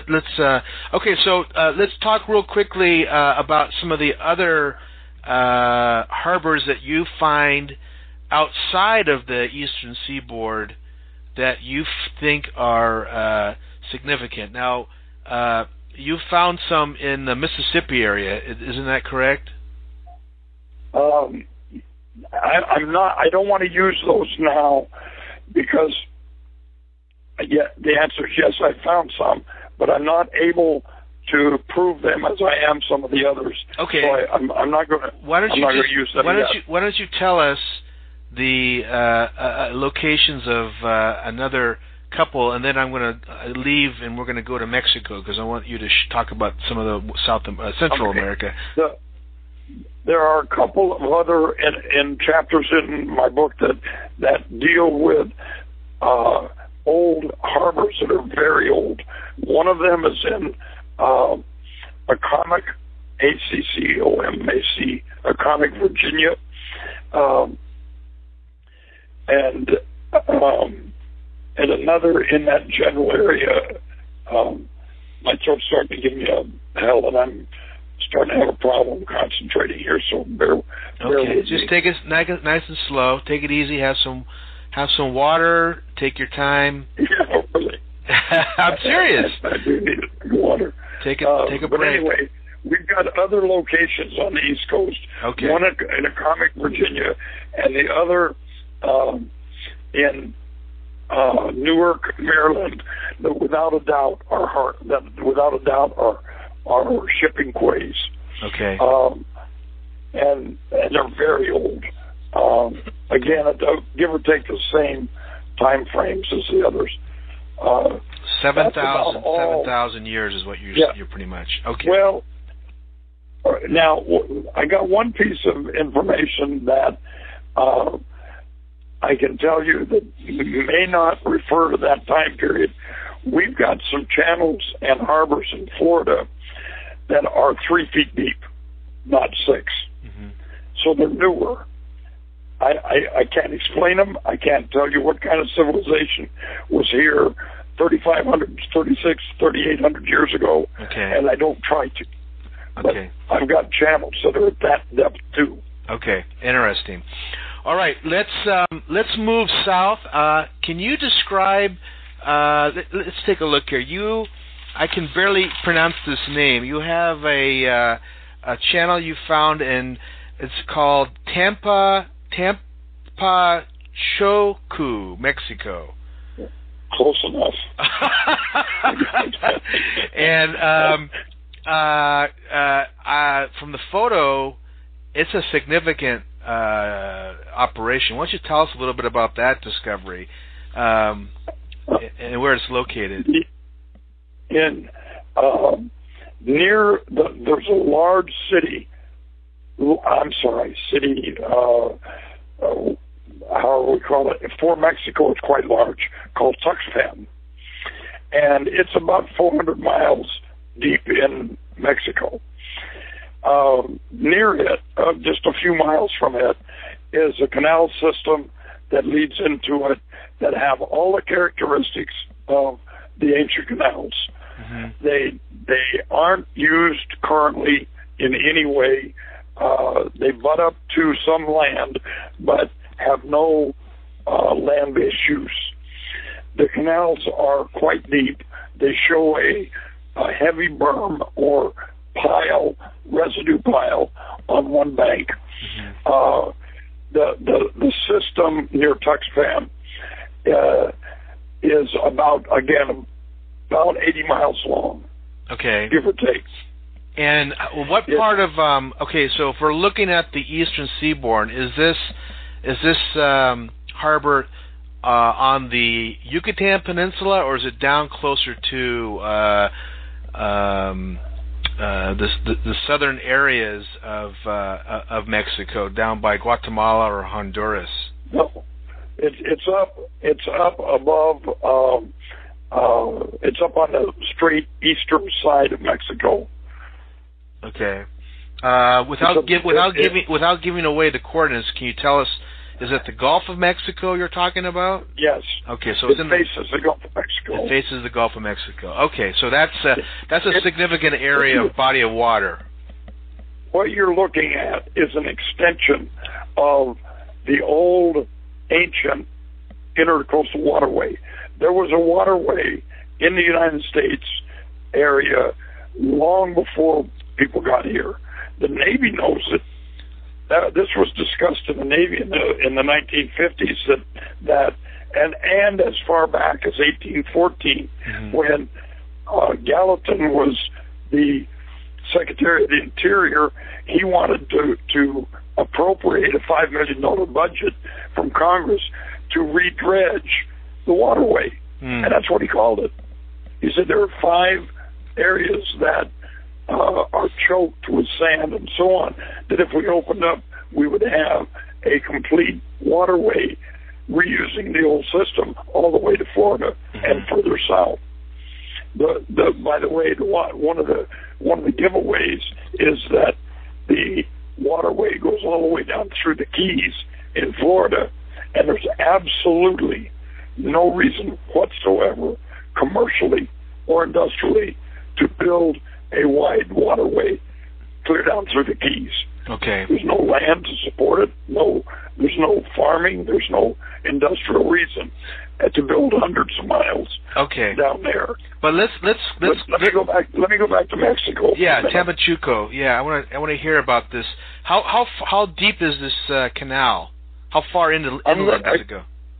let's talk real quickly about some of the other harbors that you find outside of the Eastern Seaboard that you think are significant. Now, you found some in the Mississippi area. Isn't that correct? I'm not. I don't want to use those now because. Yeah, the answer is yes, I found some, but I'm not able to prove them as I am some of the others. Okay. So I'm not going to use them Why don't you tell us the locations of another couple, and then I'm going to leave and we're going to go to Mexico because I want you to talk about some of the Central America. There are a couple of other in chapters in my book that deal with old harbors that are very old. One of them is in Accomack, ACCOMAC, Accomack, Virginia, and another in that general area. My throat's starting to give me a hell, and I'm starting to have a problem concentrating here. So bear with just me. Take it nice and slow. Take it easy. Have some water. Take your time. Yeah, really. I'm serious. I do need water. Take a break. But anyway, we've got other locations on the East Coast. Okay. One in Accomack, Virginia, and the other in Newark, Maryland. That without a doubt are shipping quays. Okay. And they're very old. Again, give or take the same time frames as the others. 7,000 years is what you're pretty much. Okay. Well, now I got one piece of information that I can tell you that may not refer to that time period. We've got some channels and harbors in Florida that are 3 feet deep. not 6. Mm-hmm. So they're newer. I can't explain them. I can't tell you what kind of civilization was here 3,500, 36, 3,800 years ago, and I don't try to. Okay. But I've got channels that are at that depth too. Okay, interesting. All right, let's move south. Can you describe? Let's take a look here. I can barely pronounce this name. You have a channel you found, and it's called Tampachocu, Mexico. Close enough. And from the photo, it's a significant operation. Why don't you tell us a little bit about that discovery and where it's located? There's a large city. How we call it? For Mexico, it's quite large, called Tuxpan, and it's about 400 miles deep in Mexico. Near it, just a few miles from it, is a canal system that leads into it that have all the characteristics of the ancient canals. Mm-hmm. They aren't used currently in any way. They butt up to some land, but have no land-based use. The canals are quite deep. They show a heavy berm or residue pile on one bank. Mm-hmm. The system near Tuxpan is about 80 miles long. Okay. Give or take. And what part of so if we're looking at the eastern seaboard, is this harbor on the Yucatan Peninsula, or is it down closer to the southern areas of Mexico, down by Guatemala or Honduras? No, it's up above. It's up on the straight eastern side of Mexico. Okay. Without giving away the coordinates, can you tell us? Is it the Gulf of Mexico you're talking about? Yes. Okay, so it faces the Gulf of Mexico. It faces the Gulf of Mexico. Okay, so that's a significant area of body of water. What you're looking at is an extension of the old, ancient intercoastal waterway. There was a waterway in the United States area long before people got here. The Navy knows it. This was discussed in the Navy in the 1950s and as far back as 1814, mm-hmm. when Gallatin was the Secretary of the Interior. He wanted to appropriate a $5 million budget from Congress to redredge the waterway, and that's what he called it. He said there are 5 areas that are choked with sand and so on, that if we opened up, we would have a complete waterway reusing the old system all the way to Florida, mm-hmm. and further south. By the way, one of the giveaways is that the waterway goes all the way down through the Keys in Florida, and there's absolutely no reason whatsoever, commercially or industrially, to build a wide waterway clear down through the Keys. Okay. There's no land to support it. There's no farming. There's no industrial reason to build hundreds of miles. Okay. Down there. But let me go back. Let me go back to Mexico. Yeah, Tampachocu. Yeah, I want to hear about this. How deep is this canal? How far into Mexico?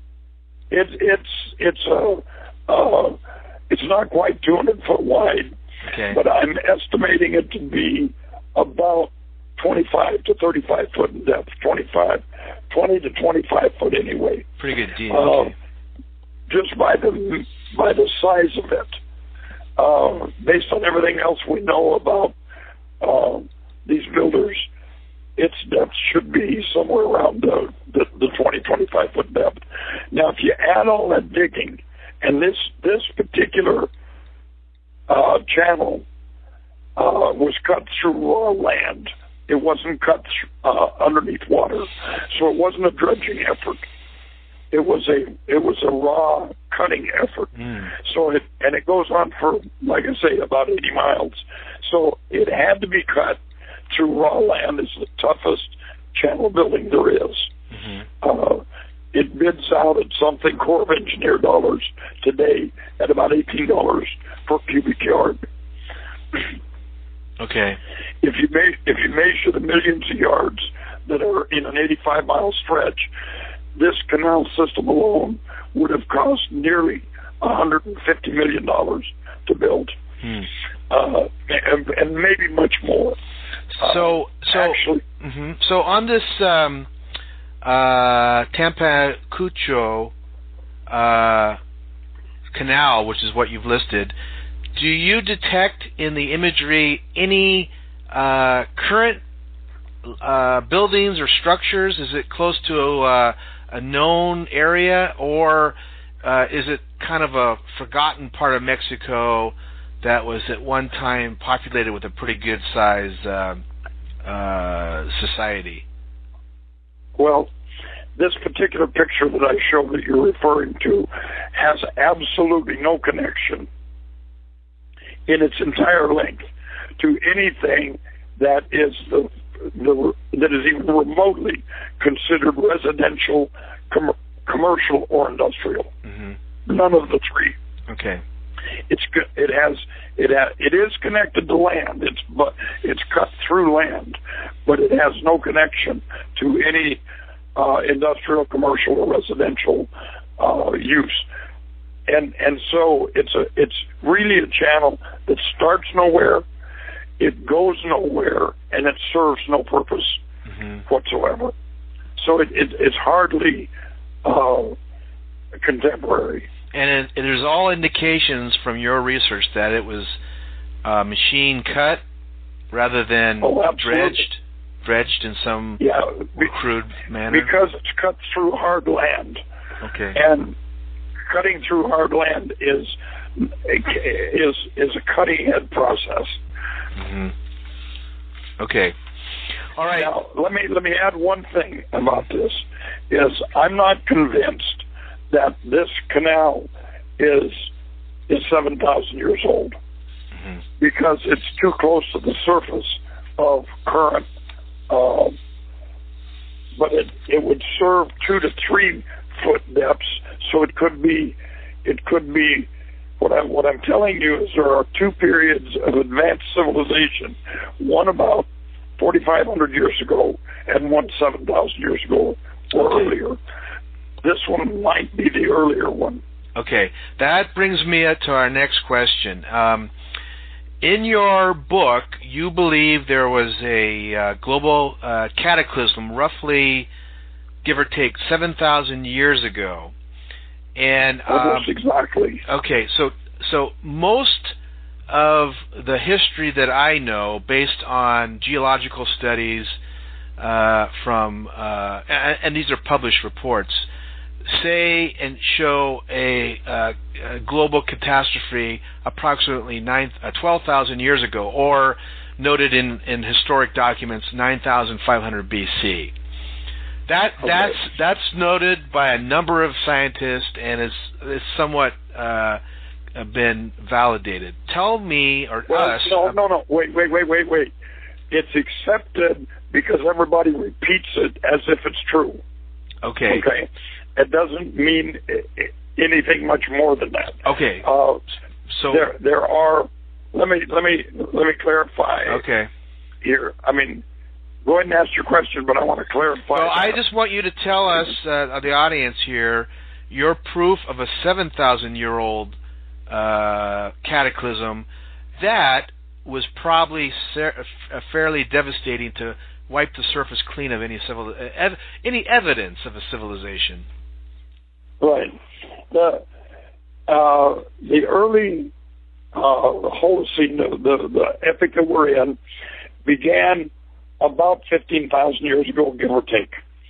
It's not quite 200 foot wide. Okay. But I'm estimating it to be about 25 to 35 foot in depth. 20 to 25 foot anyway. Pretty good deal. Okay. Just by the size of it, based on everything else we know about these builders, its depth should be somewhere around the 20, 25 foot depth. Now, if you add all that digging, and this particular channel was cut through raw land, it wasn't cut underneath water, so it wasn't a dredging effort. It was a raw cutting effort. So it goes on for, like I say, about 80 miles. So it had to be cut through raw land. It's the toughest channel building there is. It bids out at something Corps of Engineer dollars today at about $18 per cubic yard. Okay. If you measure the millions of yards that are in an 85-mile stretch, this canal system alone would have cost nearly $150 million to build, and maybe much more. So on this Tampico canal, which is what you've listed, do you detect in the imagery any current buildings or structures? Is it close to a known area, or is it kind of a forgotten part of Mexico that was at one time populated with a pretty good size society? Well, this particular picture that I show that you're referring to has absolutely no connection in its entire length to anything that is that is even remotely considered residential, commercial, or industrial. None of the three. Okay. It is connected to land. It's cut through land, but it has no connection to any industrial, commercial, or residential use. And so it's really a channel that starts nowhere, it goes nowhere, and it serves no purpose whatsoever. So it's hardly contemporary. And there's all indications from your research that it was machine cut rather than dredged in some crude manner. Because it's cut through hard land. Okay. And cutting through hard land is a cutting head process. Okay. All right. Now let me add one thing about this. Is I'm not convinced that this canal is 7,000 years old because it's too close to the surface of current. But it would serve 2 to 3 foot depths, so it could be. What I'm telling you is there are 2 periods of advanced civilization, one about 4,500 years ago and one 7,000 years ago or earlier. This one might be the earlier one. Okay, that brings me to our next question. In your book, you believe there was a global cataclysm, roughly, give or take, 7,000 years ago, and almost exactly. Okay, so most of the history that I know, based on geological studies from, and these are published reports, say and show a global catastrophe approximately 12,000 years ago, or noted in historic documents 9,500 BC. That's noted by a number of scientists and is somewhat been validated. Tell me or us. No. Wait. It's accepted because everybody repeats it as if it's true. Okay. It doesn't mean anything much more than that. Okay. So there are. Let me clarify. Okay. Here, I mean, go ahead and ask your question, but I want to clarify. Well, I just want you to tell us, the audience here, your proof of a 7,000-year-old cataclysm that was probably fairly devastating to wipe the surface clean of any evidence of a civilization. Right. The early Holocene, the epoch that we're in, began about 15,000 years ago, give or take.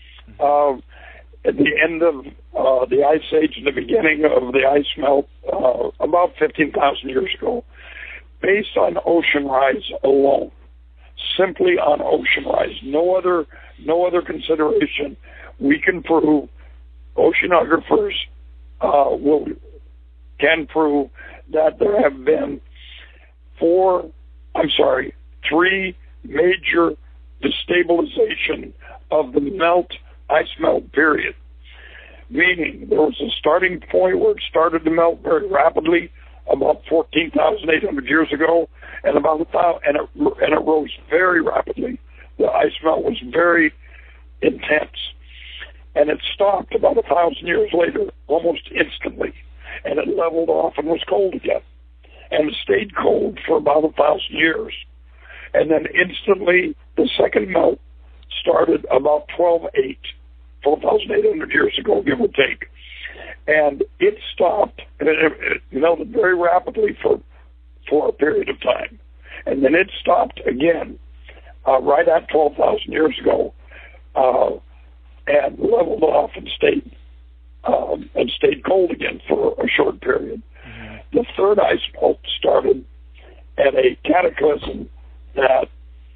At the end of the Ice Age and the beginning of the ice melt, about 15,000 years ago, based on ocean rise alone. simply on ocean rise. No other consideration. We can prove, oceanographers can prove that there have been three major destabilization of the ice melt period. Meaning there was a starting point where it started to melt very rapidly, about 14,800 years ago, and it rose very rapidly. The ice melt was very intense, and it stopped about 1,000 years later, almost instantly, and it leveled off and was cold again, and it stayed cold for about 1,000 years, and then instantly the second melt started about 12,800 years ago, give or take. And it stopped, and it melted very rapidly for a period of time. And then it stopped again right at 12,000 years ago and leveled off and stayed cold again for a short period. Mm-hmm. The third ice melt started at a cataclysm that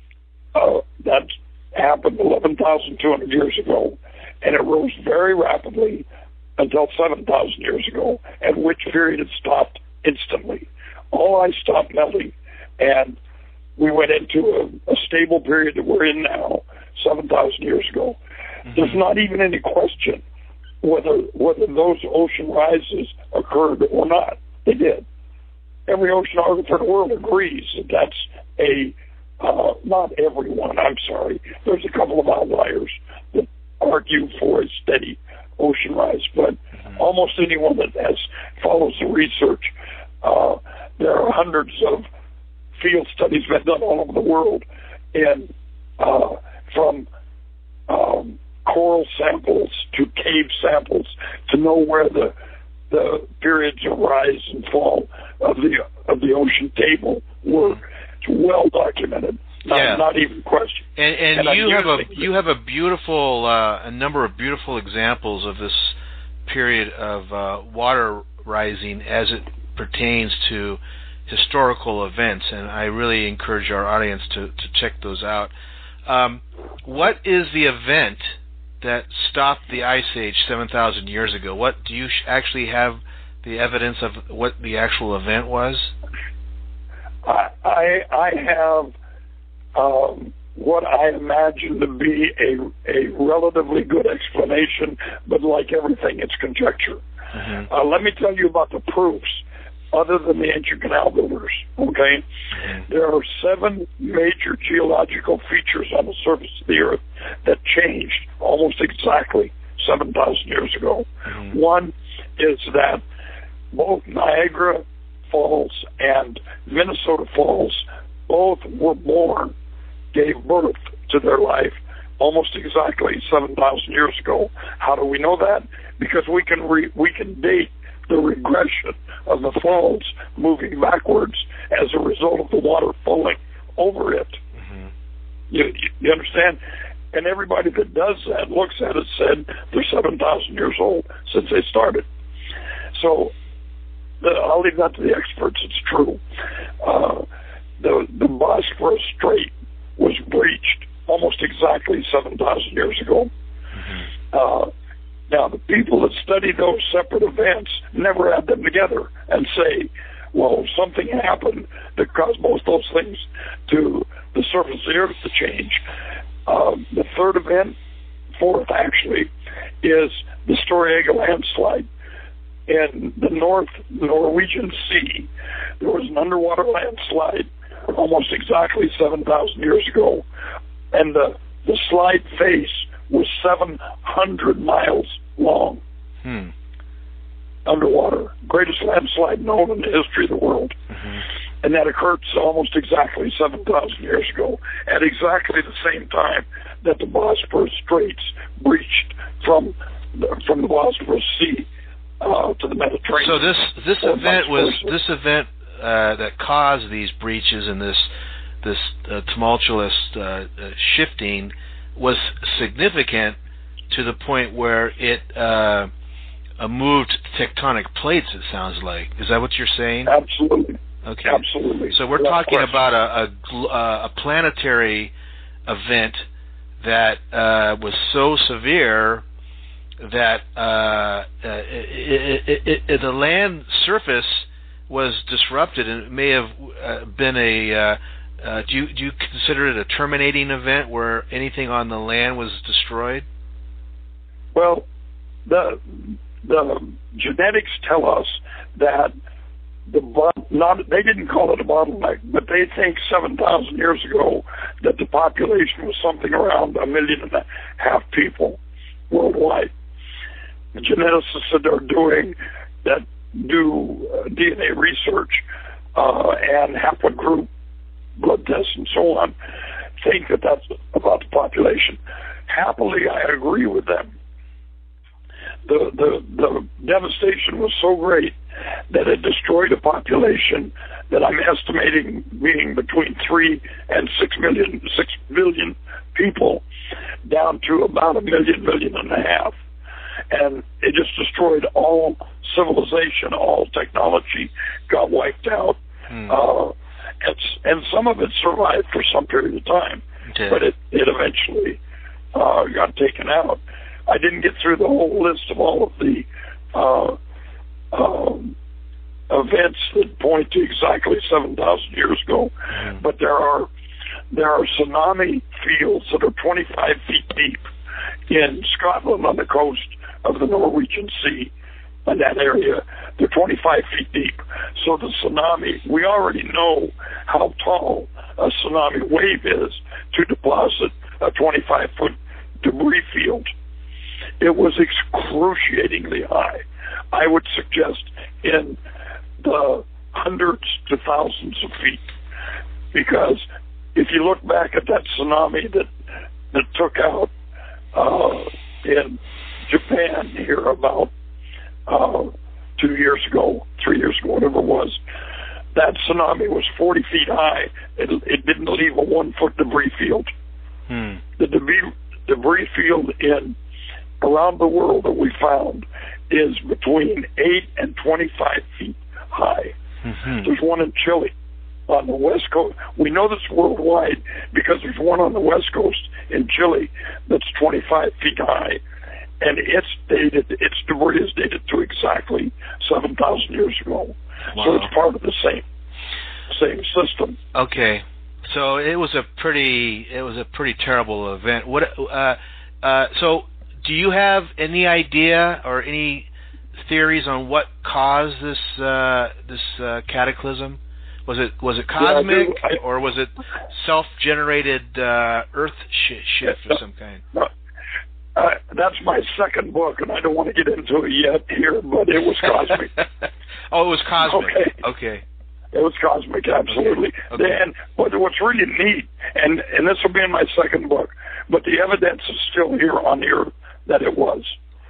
happened 11,200 years ago, and it rose very rapidly until 7,000 years ago, at which period it stopped instantly. All ice stopped melting, and we went into a stable period that we're in now, 7,000 years ago. Mm-hmm. There's not even any question whether those ocean rises occurred or not. They did. Every oceanographer in the world agrees that that's not everyone, I'm sorry. There's a couple of outliers that argue for a steady ocean rise, but almost anyone that follows the research, there are hundreds of field studies been done all over the world, and from coral samples to cave samples to know where the periods of rise and fall of the ocean table were. It's well documented. Not even question. And you have a beautiful a number of beautiful examples of this period of water rising as it pertains to historical events, and I really encourage our audience to check those out. What is the event that stopped the Ice Age 7,000 years ago? What do you actually have the evidence of what the actual event was? I have what I imagine to be a relatively good explanation, but like everything, it's conjecture. Mm-hmm. Let me tell you about the proofs other than the ancient canal builders, okay? Mm-hmm. There are 7 major geological features on the surface of the Earth that changed almost exactly 7,000 years ago. Mm-hmm. One is that both Niagara Falls and Minnesota Falls both gave birth to their life almost exactly 7,000 years ago. How do we know that? Because we can date the regression of the falls moving backwards as a result of the water falling over it. Mm-hmm. You understand? And everybody that does that looks at it said they're 7,000 years old since they started. So I'll leave that to the experts. It's true. The Bosphorus Strait was breached almost exactly 7,000 years ago. Mm-hmm. Now, the people that study those separate events never add them together and say, well, something happened that caused both those things to the surface of the Earth to change. The third event, fourth actually, is the Storegga landslide. In the Norwegian Sea, there was an underwater landslide almost exactly 7,000 years ago, and the slide face was 700 miles long. Underwater. Greatest landslide known in the history of the world. Mm-hmm. And that occurred almost exactly 7,000 years ago, at exactly the same time that the Bosphorus Straits breached from the Bosphorus Sea to the Mediterranean. So this event that caused these breaches and this tumultuous shifting was significant to the point where it moved tectonic plates, it sounds like. Is that what you're saying? Absolutely. Okay. Absolutely. So we're talking about a planetary event that was so severe that the land surface was disrupted, and it may have been a. Do you consider it a terminating event where anything on the land was destroyed? Well, the genetics tell us that they didn't call it a bottleneck, but they think 7,000 years ago that the population was something around 1.5 million people worldwide. The geneticists that are do DNA research and haplogroup blood tests and so on think that that's about the population. Happily, I agree with them. The devastation was so great that it destroyed a population that I'm estimating being between 3 and 6 billion people, down to about 1 million, 1.5 million. And it just destroyed all civilization, all technology got wiped out. And some of it survived for some period of time, but it eventually got taken out. I didn't get through the whole list of all of the events that point to exactly 7,000 years ago, but there are tsunami fields that are 25 feet deep in Scotland on the coast of the Norwegian Sea. In that area, they're 25 feet deep. So the tsunami, we already know how tall a tsunami wave is to deposit a 25-foot debris field. It was excruciatingly high. I would suggest in the hundreds to thousands of feet, because if you look back at that tsunami that took out in Japan here about 2 years ago, 3 years ago, whatever it was, that tsunami was 40 feet high. It didn't leave a 1-foot debris field. The debris field around the world that we found is between 8 and 25 feet high. There's one in Chile on the west coast. We know this worldwide because there's one on the west coast in Chile that's 25 feet high, and its debris is dated to exactly 7,000 years ago. Wow. So it's part of the same system. Okay, so it was a pretty terrible event. So do you have any idea or any theories on what caused this cataclysm? Was it cosmic, or was it self-generated Earth shift of some kind? That's my second book, and I don't want to get into it yet here, but it was cosmic. Oh, it was cosmic. Okay. It was cosmic, absolutely. Okay. But what's really neat, and this will be in my second book, but the evidence is still here on the Earth that it was.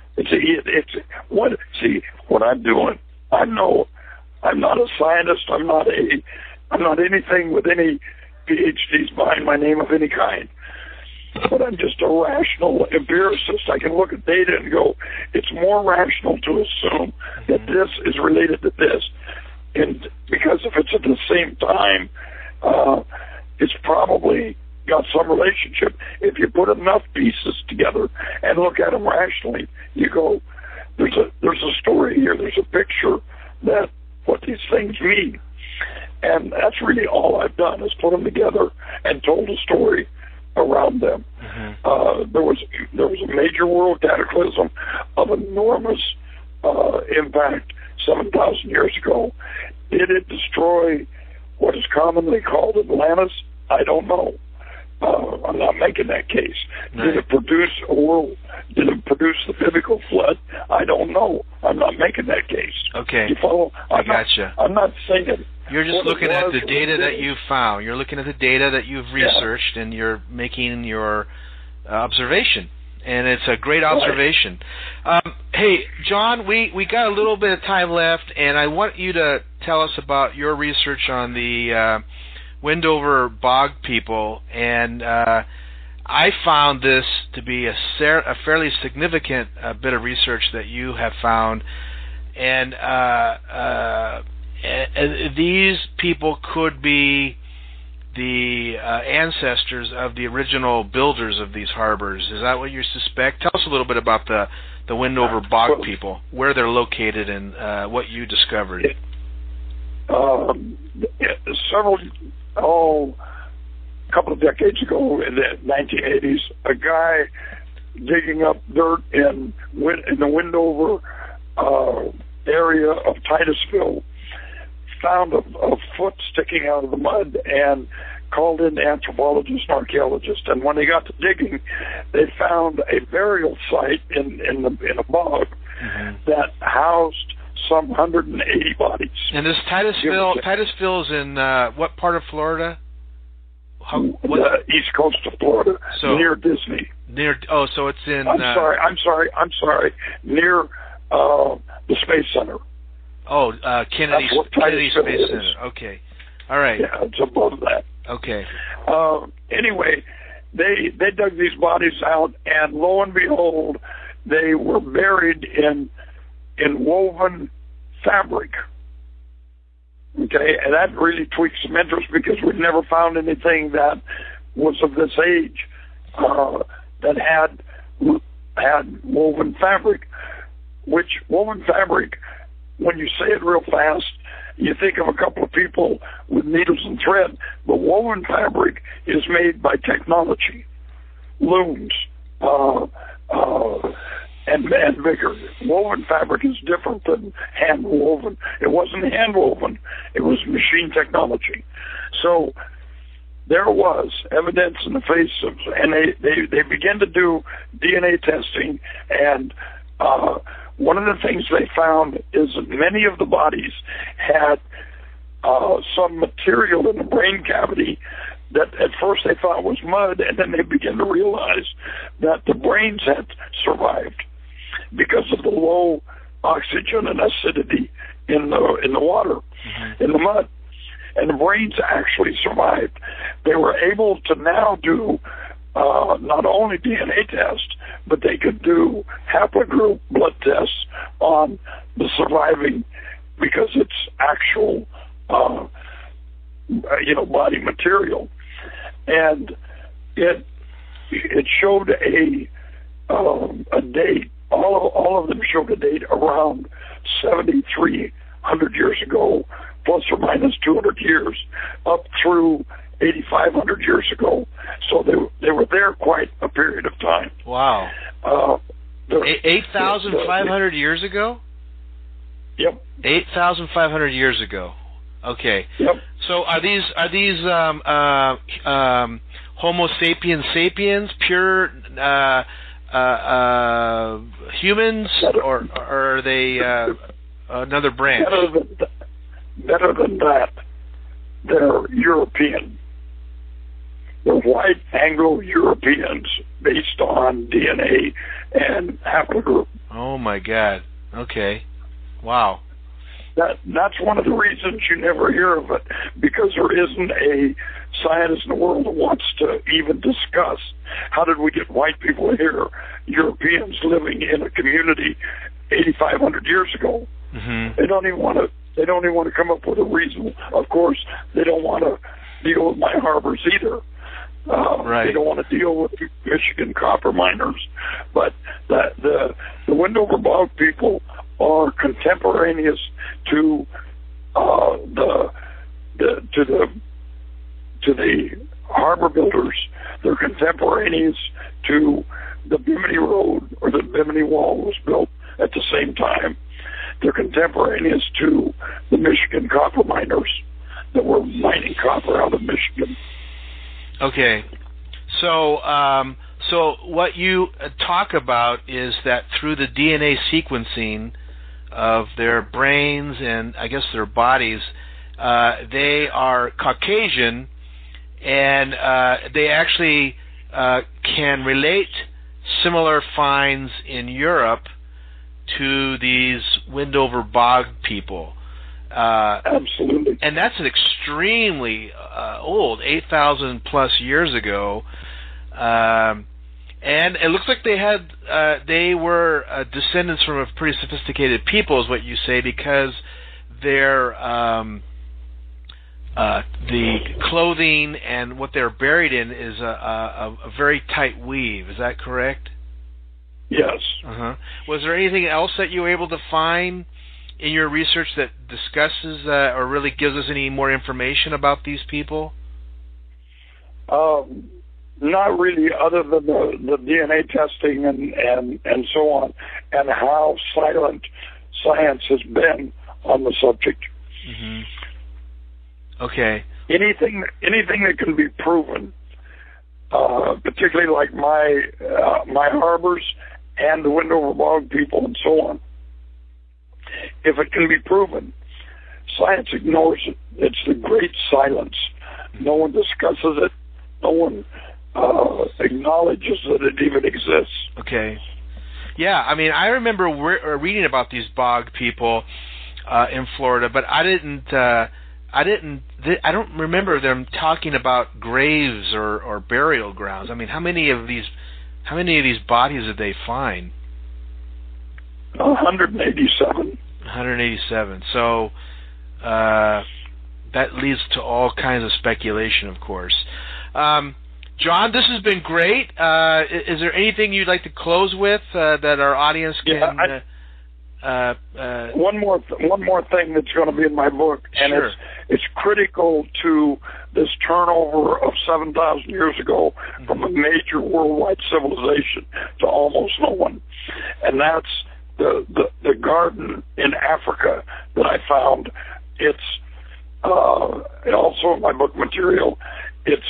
What I'm doing. I'm not a scientist. I'm not anything with any PhDs behind my name of any kind. But I'm just a rational empiricist. I can look at data and go, it's more rational to assume that this is related to this. And because if it's at the same time, it's probably got some relationship. If you put enough pieces together and look at them rationally, you go, there's a story here, there's a picture that what these things mean. And that's really all I've done is put them together and told a story around them. There was a major world cataclysm of enormous impact 7,000 years ago. Did it destroy what is commonly called Atlantis? I don't know. I'm not making that case. Right. Did it produce a world? Did it produce the biblical flood? I don't know. I'm not making that case. Okay. You follow? I gotcha. I'm not saying you're just looking at the data that you've found. You're looking at the data that you've researched, and you're making your observation. And it's a great observation. Right. Hey, John, we got a little bit of time left, and I want you to tell us about your research on the Wendover Bog people. And I found this to be a fairly significant bit of research that you have found. And these people could be the ancestors of the original builders of these harbors. Is that what you suspect? Tell us a little bit about the Windover Bog people, where they're located, and what you discovered. A couple of decades ago, in the 1980s, a guy digging up dirt in the Windover area of Titusville found a foot sticking out of the mud and called in anthropologists and archaeologists. And when they got to digging, they found a burial site in a bog that housed some 180 bodies. And this Titusville's in what part of Florida? The east coast of Florida, near Disney. So it's in... I'm sorry. Near the Space Center. Kennedy Space Center. Okay. All right. Yeah, it's above that. Okay. Anyway, they dug these bodies out, and lo and behold, they were buried in woven fabric. Okay, and that really tweaked some interest because we've never found anything that was of this age that had woven fabric. Which woven fabric, when you say it real fast, you think of a couple of people with needles and thread, but woven fabric is made by technology, looms, and vigor. Woven fabric is different than hand woven. It wasn't hand woven; it was machine technology. So there was evidence in the face of, and they began to do DNA testing, and one of the things they found is that many of the bodies had some material in the brain cavity that at first they thought was mud, and then they began to realize that the brains had survived because of the low oxygen and acidity in the water, in the mud. And the brains actually survived. They were able to now do not only DNA tests, but they could do haplogroup blood tests on the surviving, because it's actual, body material, and it showed a date. All of them showed a date around 7,300 years ago, plus or minus 200 years, up through 8,500 years ago. So they were there quite a period of time. Wow. 8,500 years ago? Yep. 8,500 years ago. Okay. Yep. So are these Homo sapiens pure humans, or are they another branch? Better than that, they're European. They're white Anglo-Europeans based on DNA and haplogroup. Oh my God. Okay. Wow. That's one of the reasons you never hear of it, because there isn't a scientist in the world that wants to even discuss how did we get white people here, Europeans living in a community 8,500 years ago. They don't even want to. They don't even want to come up with a reason. Of course, they don't want to deal with my harbors either. Right. They don't want to deal with Michigan copper miners. But the Windover Bog people are contemporaneous to the harbor builders. They're contemporaneous to the Bimini Road, or the Bimini Wall was built at the same time. They're contemporaneous to the Michigan copper miners that were mining copper out of Michigan. Okay. So what you talk about is that through the DNA sequencing of their brains and I guess their bodies, they are Caucasian, and they actually can relate similar finds in Europe to these Windover Bog people. Absolutely. And that's an extremely old, 8,000 plus years ago. And it looks like they were descendants from a pretty sophisticated people, is what you say, because their the clothing and what they're buried in is a very tight weave. Is that correct? Yes. Uh-huh. Was there anything else that you were able to find in your research that discusses or really gives us any more information about these people? Not really, other than the DNA testing and so on, and how silent science has been on the subject. Mm-hmm. Okay. Anything that can be proven, particularly like my harbors and the Windover Bog people and so on. If it can be proven, science ignores it. It's the great silence. No one discusses it. No one acknowledges that it even exists. Okay. Yeah, I mean, I remember reading about these bog people in Florida, but I don't remember them talking about graves or burial grounds. I mean, how many of these bodies did they find? 187. 187. So that leads to all kinds of speculation, of course. John, this has been great. Is there anything you'd like to close with that our audience can? One more thing that's going to be in my book, and sure. it's critical to this turnover of 7,000 years ago from a major worldwide civilization to almost no one, and that's the garden in Africa that I found. It's also in my book material. It's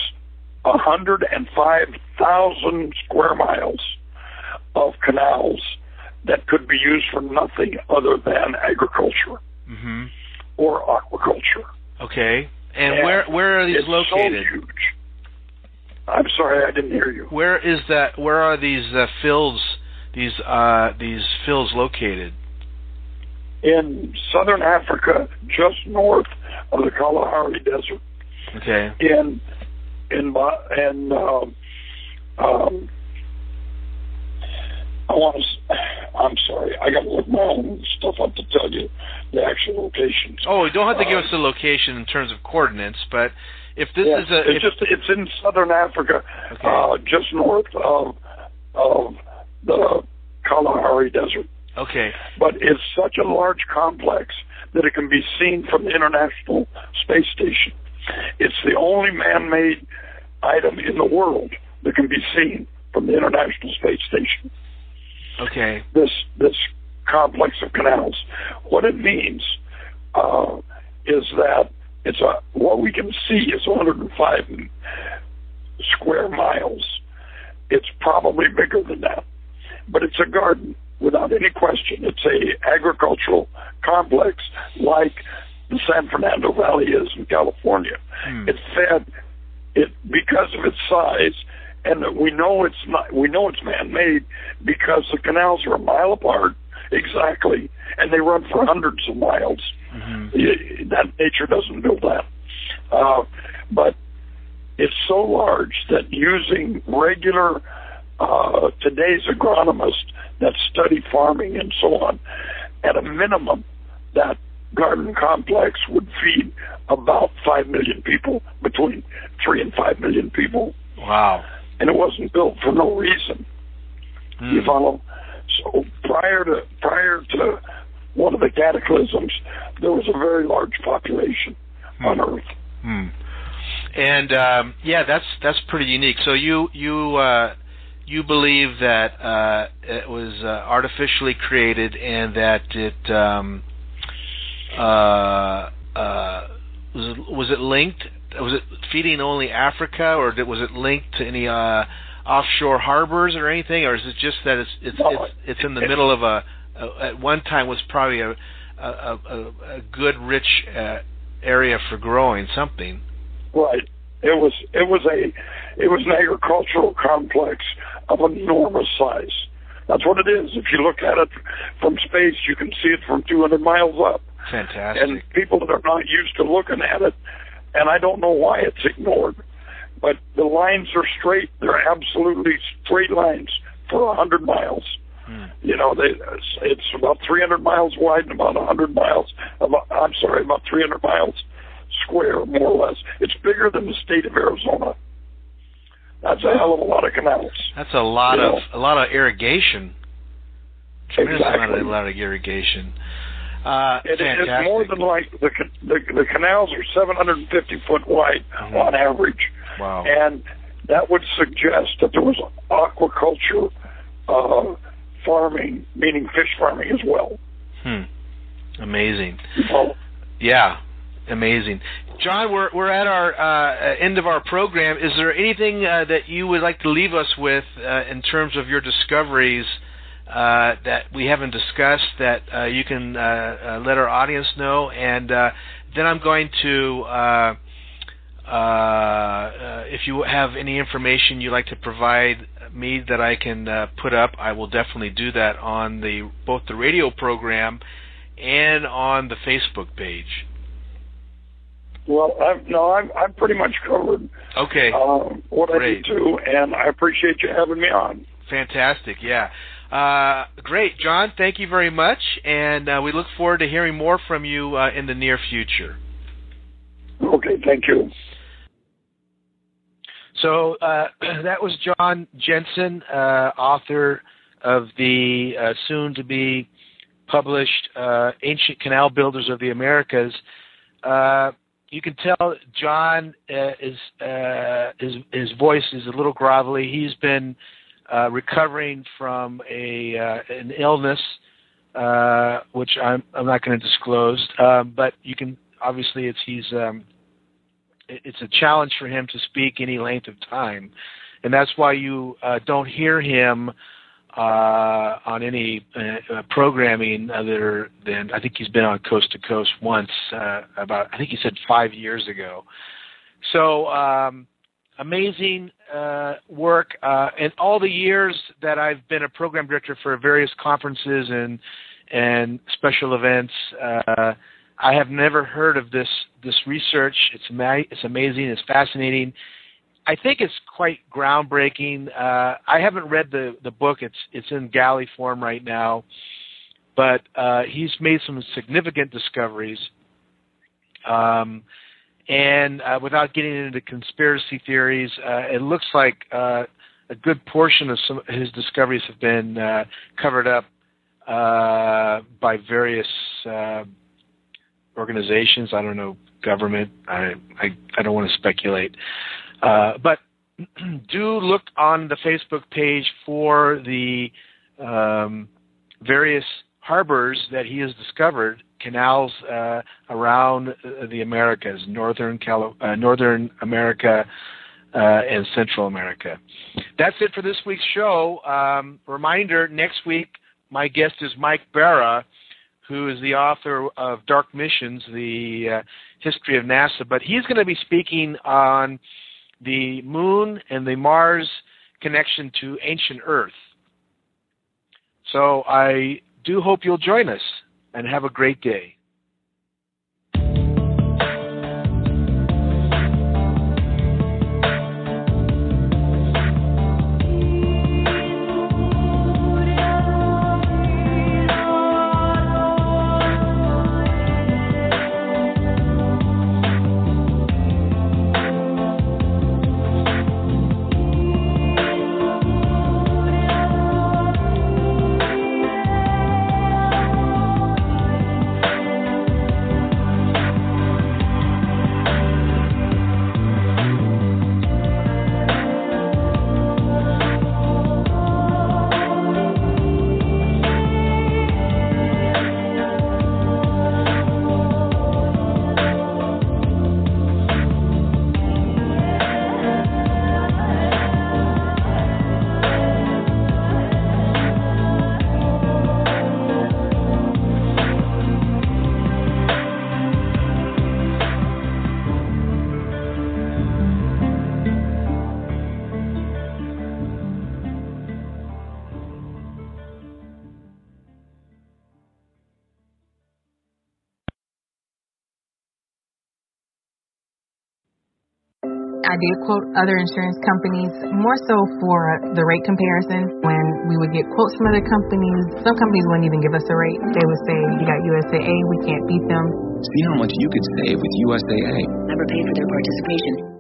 105,000 square miles of canals that could be used for nothing other than agriculture or aquaculture. Okay. And where are these located? So huge. I'm sorry, I didn't hear you. Where is that? Where are these fields? These fields located? In southern Africa, just north of the Kalahari Desert. Okay. I'm sorry, I got to look my own stuff up to tell you the actual locations. Oh, you don't have to give us the location in terms of coordinates, but if this is it's in southern Africa, okay. Just north of the Kalahari Desert. Okay. But it's such a large complex that it can be seen from the International Space Station. It's the only man-made item in the world that can be seen from the International Space Station. Okay. This complex of canals. What it means is that what we can see is 105 square miles. It's probably bigger than that, but it's a garden without any question. It's a agricultural complex like the San Fernando Valley is in California. It's fed because of its size. And we know it's man-made because the canals are a mile apart exactly, and they run for hundreds of miles. That nature doesn't build that. But it's so large that using regular today's agronomists that study farming and so on, at a minimum, that garden complex would feed about 5 million people, between 3 and 5 million people. Wow. And it wasn't built for no reason. You follow? So prior to one of the cataclysms, there was a very large population on Earth. And that's pretty unique. So you believe that it was artificially created, and that it was it linked? Was it feeding only Africa, or was it linked to any offshore harbors or anything, or is it just that it's in the middle of at one time was probably a good rich area for growing something? Right. It was an agricultural complex of enormous size. That's what it is. If you look at it from space, you can see it from 200 miles up. Fantastic. And people that are not used to looking at it, and I don't know why it's ignored, but the lines are straight. They're absolutely straight lines for 100 miles. You know, it's about 300 miles wide and about 300 miles square, more or less. It's bigger than the state of Arizona. That's a hell of a lot of canals. That's a lot of irrigation. Tremendous Exactly. amount of irrigation. It's more than like the canals are 750 foot wide on average. Wow. And that would suggest that there was aquaculture farming, meaning fish farming as well. Amazing. Oh. Yeah, amazing. John, we're at our end of our program. Is there anything that you would like to leave us with in terms of your discoveries that we haven't discussed that you can let our audience know? And then I'm going to, if you have any information you'd like to provide me that I can put up, I will definitely do that on both the radio program and on the Facebook page. Well, I'm pretty much covered. Okay. What Great. I need to, and I appreciate you having me on. Fantastic. Yeah. Great, John. Thank you very much, and we look forward to hearing more from you in the near future. Okay. Thank you. So that was John Jensen, author of the soon-to-be published Ancient Canal Builders of the Americas. You can tell John his voice is a little grovelly. He's been recovering from an illness, which I'm not going to disclose. But you can obviously it's a challenge for him to speak any length of time, and that's why you don't hear him on any programming other than, I think he's been on Coast to Coast once, I think he said 5 years ago. So amazing work. In all the years that I've been a program director for various conferences and special events, I have never heard of this research. It's amazing. It's fascinating. I think it's quite groundbreaking. I haven't read the book. It's in galley form right now, but he's made some significant discoveries. And without getting into conspiracy theories, it looks like a good portion of some of his discoveries have been covered up by various organizations. I don't know, government. I don't want to speculate. But do look on the Facebook page for the various harbors that he has discovered, canals around the Americas, Northern America and Central America. That's it for this week's show. Reminder, next week my guest is Mike Barra, who is the author of Dark Missions, the history of NASA. But he's going to be speaking on the Moon and the Mars connection to ancient Earth. So I do hope you'll join us, and have a great day. I did quote other insurance companies, more so for the rate comparison. When we would get quotes from other companies, some companies wouldn't even give us a rate. They would say, you got USAA, we can't beat them. See how much you could save with USAA. Never pay for their participation.